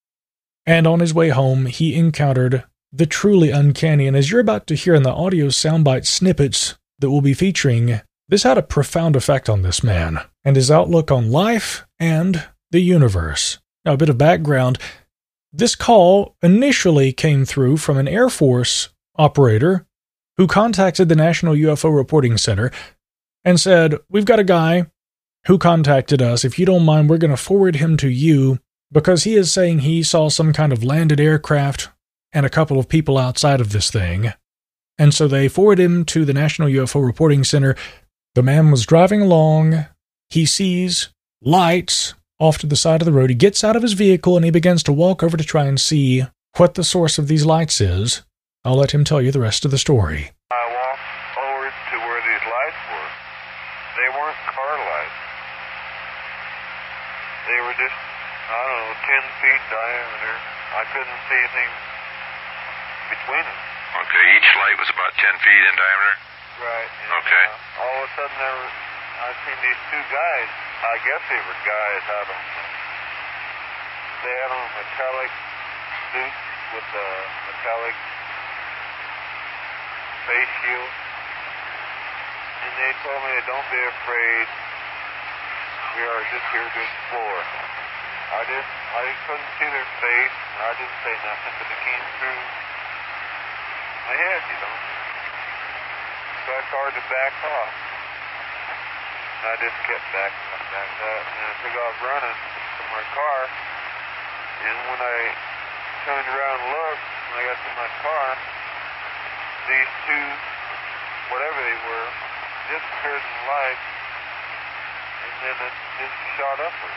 Speaker 2: And on his way home, he encountered the truly uncanny. And as you're about to hear in the audio soundbite snippets that we'll be featuring, this had a profound effect on this man and his outlook on life and the universe. Now, a bit of background. This call initially came through from an Air Force operator who contacted the National UFO Reporting Center and said, "We've got a guy who contacted us. If you don't mind, we're going to forward him to you because he is saying he saw some kind of landed aircraft and a couple of people outside of this thing." And so they forwarded him to the National UFO Reporting Center. The man was driving along. He sees lights off to the side of the road. He gets out of his vehicle and he begins to walk over to try and see what the source of these lights is. I'll let him tell you the rest of the story.
Speaker 10: I walked over to where these lights were. They weren't car lights. They were just, 10 feet diameter. I couldn't see anything between them.
Speaker 9: Okay, each light was about 10 feet in diameter?
Speaker 10: Right. And,
Speaker 9: okay.
Speaker 10: All of a sudden I seen these two guys. I guess they were guys. I don't know. They had on metallic suits with a metallic face shield. And they told me, "Don't be afraid. We are just here to explore." I couldn't see their face. I didn't say nothing, but it came through my head, So it's hard to back off. And I just kept backing up, and I took off running to my car. And when I turned around and looked, when I got to my car, these two, whatever they were, disappeared in the light, and then it just shot upward.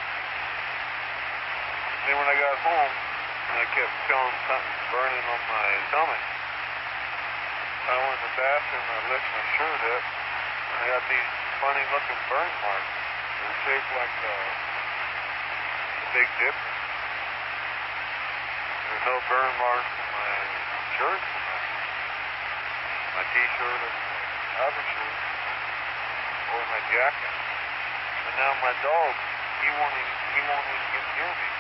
Speaker 10: Then when I got home, I kept feeling something burning on my stomach. I went in the bathroom and I lifted my shirt up, and I got these funny looking burn marks. They're shaped like the Big Dipper. There's no burn marks on my shirt, my t-shirt or my other shirt, or my jacket. And now my dog, he won't even get near me.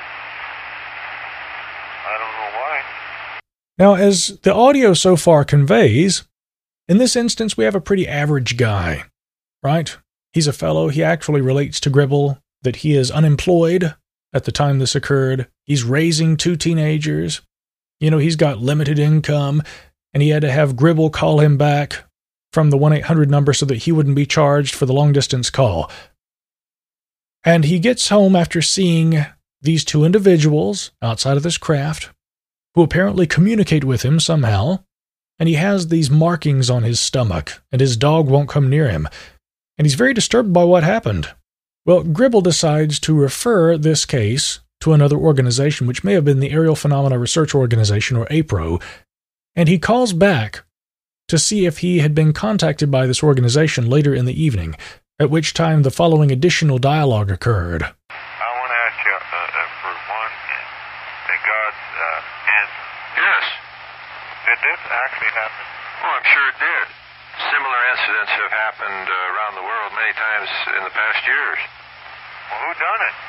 Speaker 10: I don't know why.
Speaker 2: Now, as the audio so far conveys, in this instance, we have a pretty average guy, right? He's a fellow. He actually relates to Gribble that he is unemployed at the time this occurred. He's raising 2 teenagers. He's got limited income, and he had to have Gribble call him back from the 1-800 number so that he wouldn't be charged for the long-distance call. And he gets home after seeing these 2 individuals outside of this craft who apparently communicate with him somehow and he has these markings on his stomach, and his dog won't come near him, and he's very disturbed by what happened. Well, Gribble decides to refer this case to another organization, which may have been the Aerial Phenomena Research Organization, or APRO, and he calls back to see if he had been contacted by this organization later in the evening, at which time the following additional dialogue occurred.
Speaker 10: I want to ask you, for one, that God's answer.
Speaker 9: Yes.
Speaker 10: Did this actually happen?
Speaker 9: Oh, I'm sure it did. Similar incidents have happened around the world many times in the past years.
Speaker 10: Well, who done it?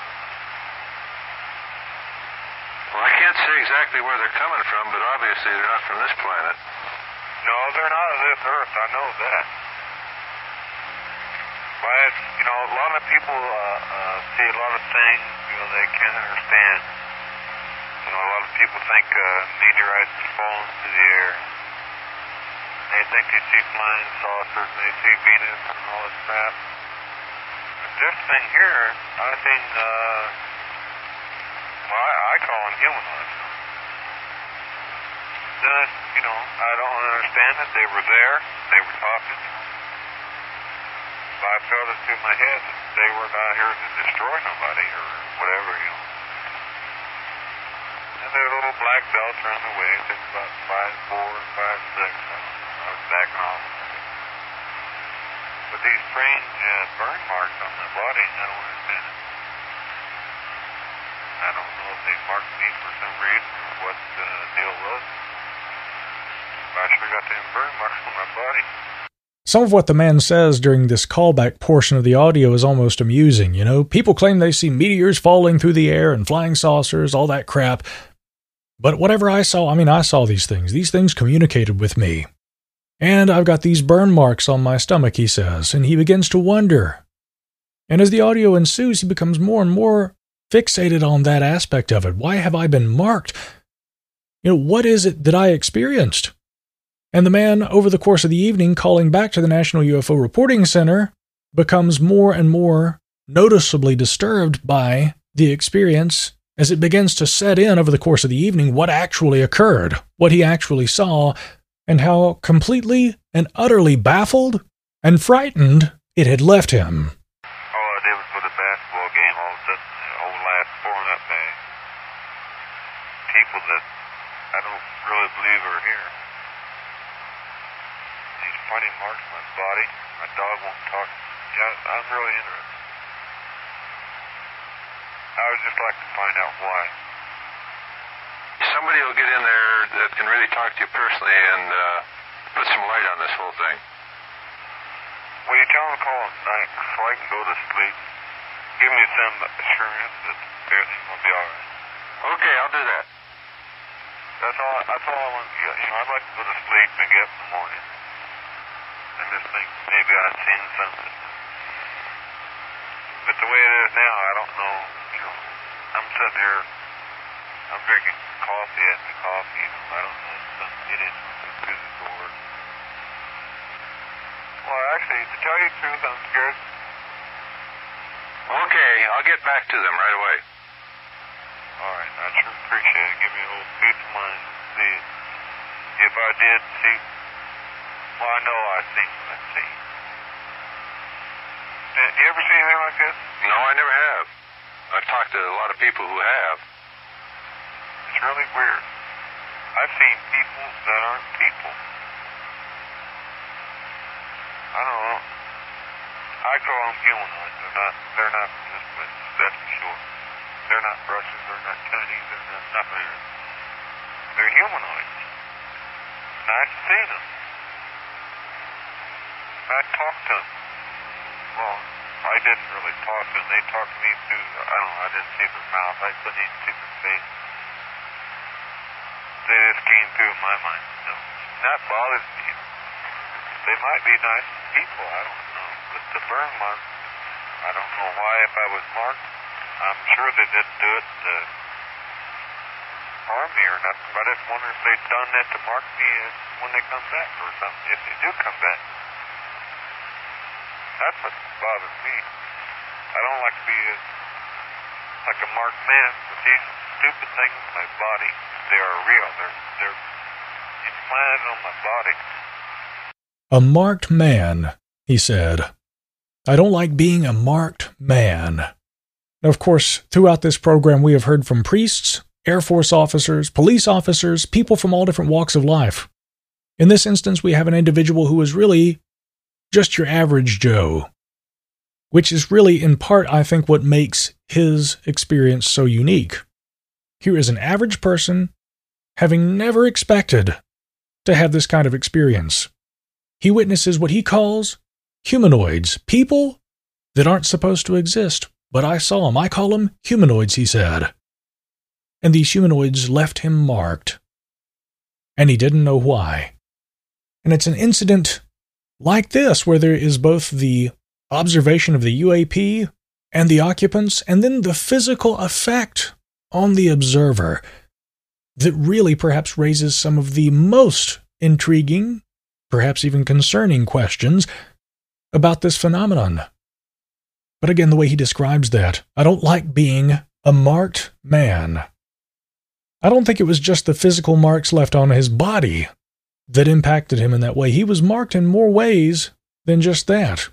Speaker 9: Well, I can't say exactly where they're coming from, but obviously they're not from this planet.
Speaker 10: No, they're not of this earth. I know that. But, you know, a lot of people see a lot of things, you know, they can't understand. You know, a lot of people think meteorites fall into the air. They think they see flying saucers, and they see Venus and all this crap. But this thing here, I think, well, I call them humanoids. Then, you know, I don't understand it. They were there. They were talking. But I felt it through my head that they were not here to destroy nobody or whatever, you know. And there were little black belts around the waist. It was about 5'4", 5'6". I was backing off. But these strange burn marks on my body, I don't understand it. I don't know if they marked me for some reason or what the deal was. I sure got them burn marks on my body.
Speaker 2: Some of what the man says during this callback portion of the audio is almost amusing, you know? People claim they see meteors falling through the air and flying saucers, all that crap. But whatever I saw, I saw these things. These things communicated with me. And I've got these burn marks on my stomach, he says, and he begins to wonder. And as the audio ensues, he becomes more and more fixated on that aspect of it. Why have I been marked? You know, what is it that I experienced? And the man, over the course of the evening, calling back to the National UFO Reporting Center, becomes more and more noticeably disturbed by the experience as it begins to set in over the course of the evening what actually occurred, what he actually saw, and how completely and utterly baffled and frightened it had left him.
Speaker 10: All I did was put a basketball game. All of a sudden, the whole last pouring up by people that I don't really believe are here. These funny marks on my body. My dog won't talk. Yeah, I'm really interested. I would just like to find out why.
Speaker 9: Somebody will get in there that can really talk to you personally and put some light on this whole thing.
Speaker 10: Will you tell them to call at night so I can go to sleep? Give me some assurance that everything will be all right.
Speaker 9: Okay, I'll do that.
Speaker 10: That's all I want to get. You know, I'd like to go to sleep and get up in the morning and just think maybe I've seen something. But the way it is now, I don't know. You know, I'm sitting here, I'm drinking coffee after coffee. You know, I don't know if some idiot comes through the door. Well, actually, to tell you the truth, I'm scared.
Speaker 9: Okay, I'll get back to them right away.
Speaker 10: All right, I sure appreciate it. Give me a little peace of mind. See, if I did see, well, I know I've seen what I've seen. Do you ever see anything like this?
Speaker 9: No, I never have. I've talked to a lot of people who have.
Speaker 10: It's really weird. I've seen people that aren't people. I don't know. I call them humanoids. They're not from this place, that's for sure. They're not Russians, they're not Chinese, they're not nothing. They're humanoids. And I've seen them. I talked to them. Well, I didn't really talk to them. They talked to me through, I don't know, I didn't see their mouth. I couldn't even see their face. They just came through my mind. No, that bothers me. They might be nice people, I don't know. But the burn mark, I don't know why if I was marked. I'm sure they didn't do it to harm me or nothing. But I just wonder if they've done that to mark me when they come back or something, if they do come back. That's what bothers me. I don't like to be like a marked man, but these stupid things in my body, they are real. landed on my body.
Speaker 2: A marked man, he said. I don't like being a marked man. Now, of course, throughout this program, we have heard from priests, Air Force officers, police officers, people from all different walks of life. In this instance, we have an individual who is really just your average Joe, which is really, in part, I think, what makes his experience so unique. Here is an average person having never expected to have this kind of experience. He witnesses what he calls humanoids, people that aren't supposed to exist, but I saw them. I call them humanoids, he said. And these humanoids left him marked, and he didn't know why. And it's an incident like this where there is both the observation of the UAP and the occupants, and then the physical effect on the observer that really perhaps raises some of the most intriguing, perhaps even concerning questions about this phenomenon. But again, the way he describes that, I don't like being a marked man. I don't think it was just the physical marks left on his body that impacted him in that way. He was marked in more ways than just that.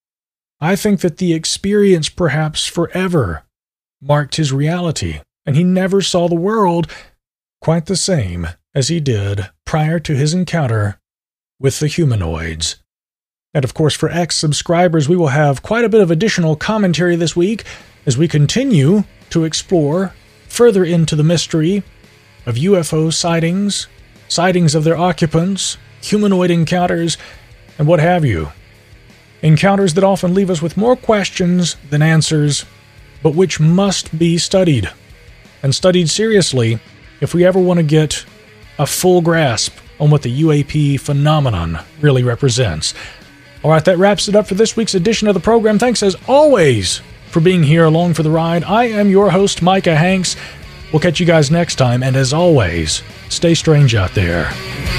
Speaker 2: I think that the experience perhaps forever marked his reality, and he never saw the world quite the same as he did prior to his encounter with the humanoids. And of course, for ex-subscribers, we will have quite a bit of additional commentary this week as we continue to explore further into the mystery of UFO sightings, sightings of their occupants, humanoid encounters, and what have you. Encounters that often leave us with more questions than answers, but which must be studied, and studied seriously if we ever want to get a full grasp on what the UAP phenomenon really represents. All right, that wraps it up for this week's edition of the program. Thanks, as always, for being here along for the ride. I am your host, Micah Hanks. We'll catch you guys next time, and as always, stay strange out there.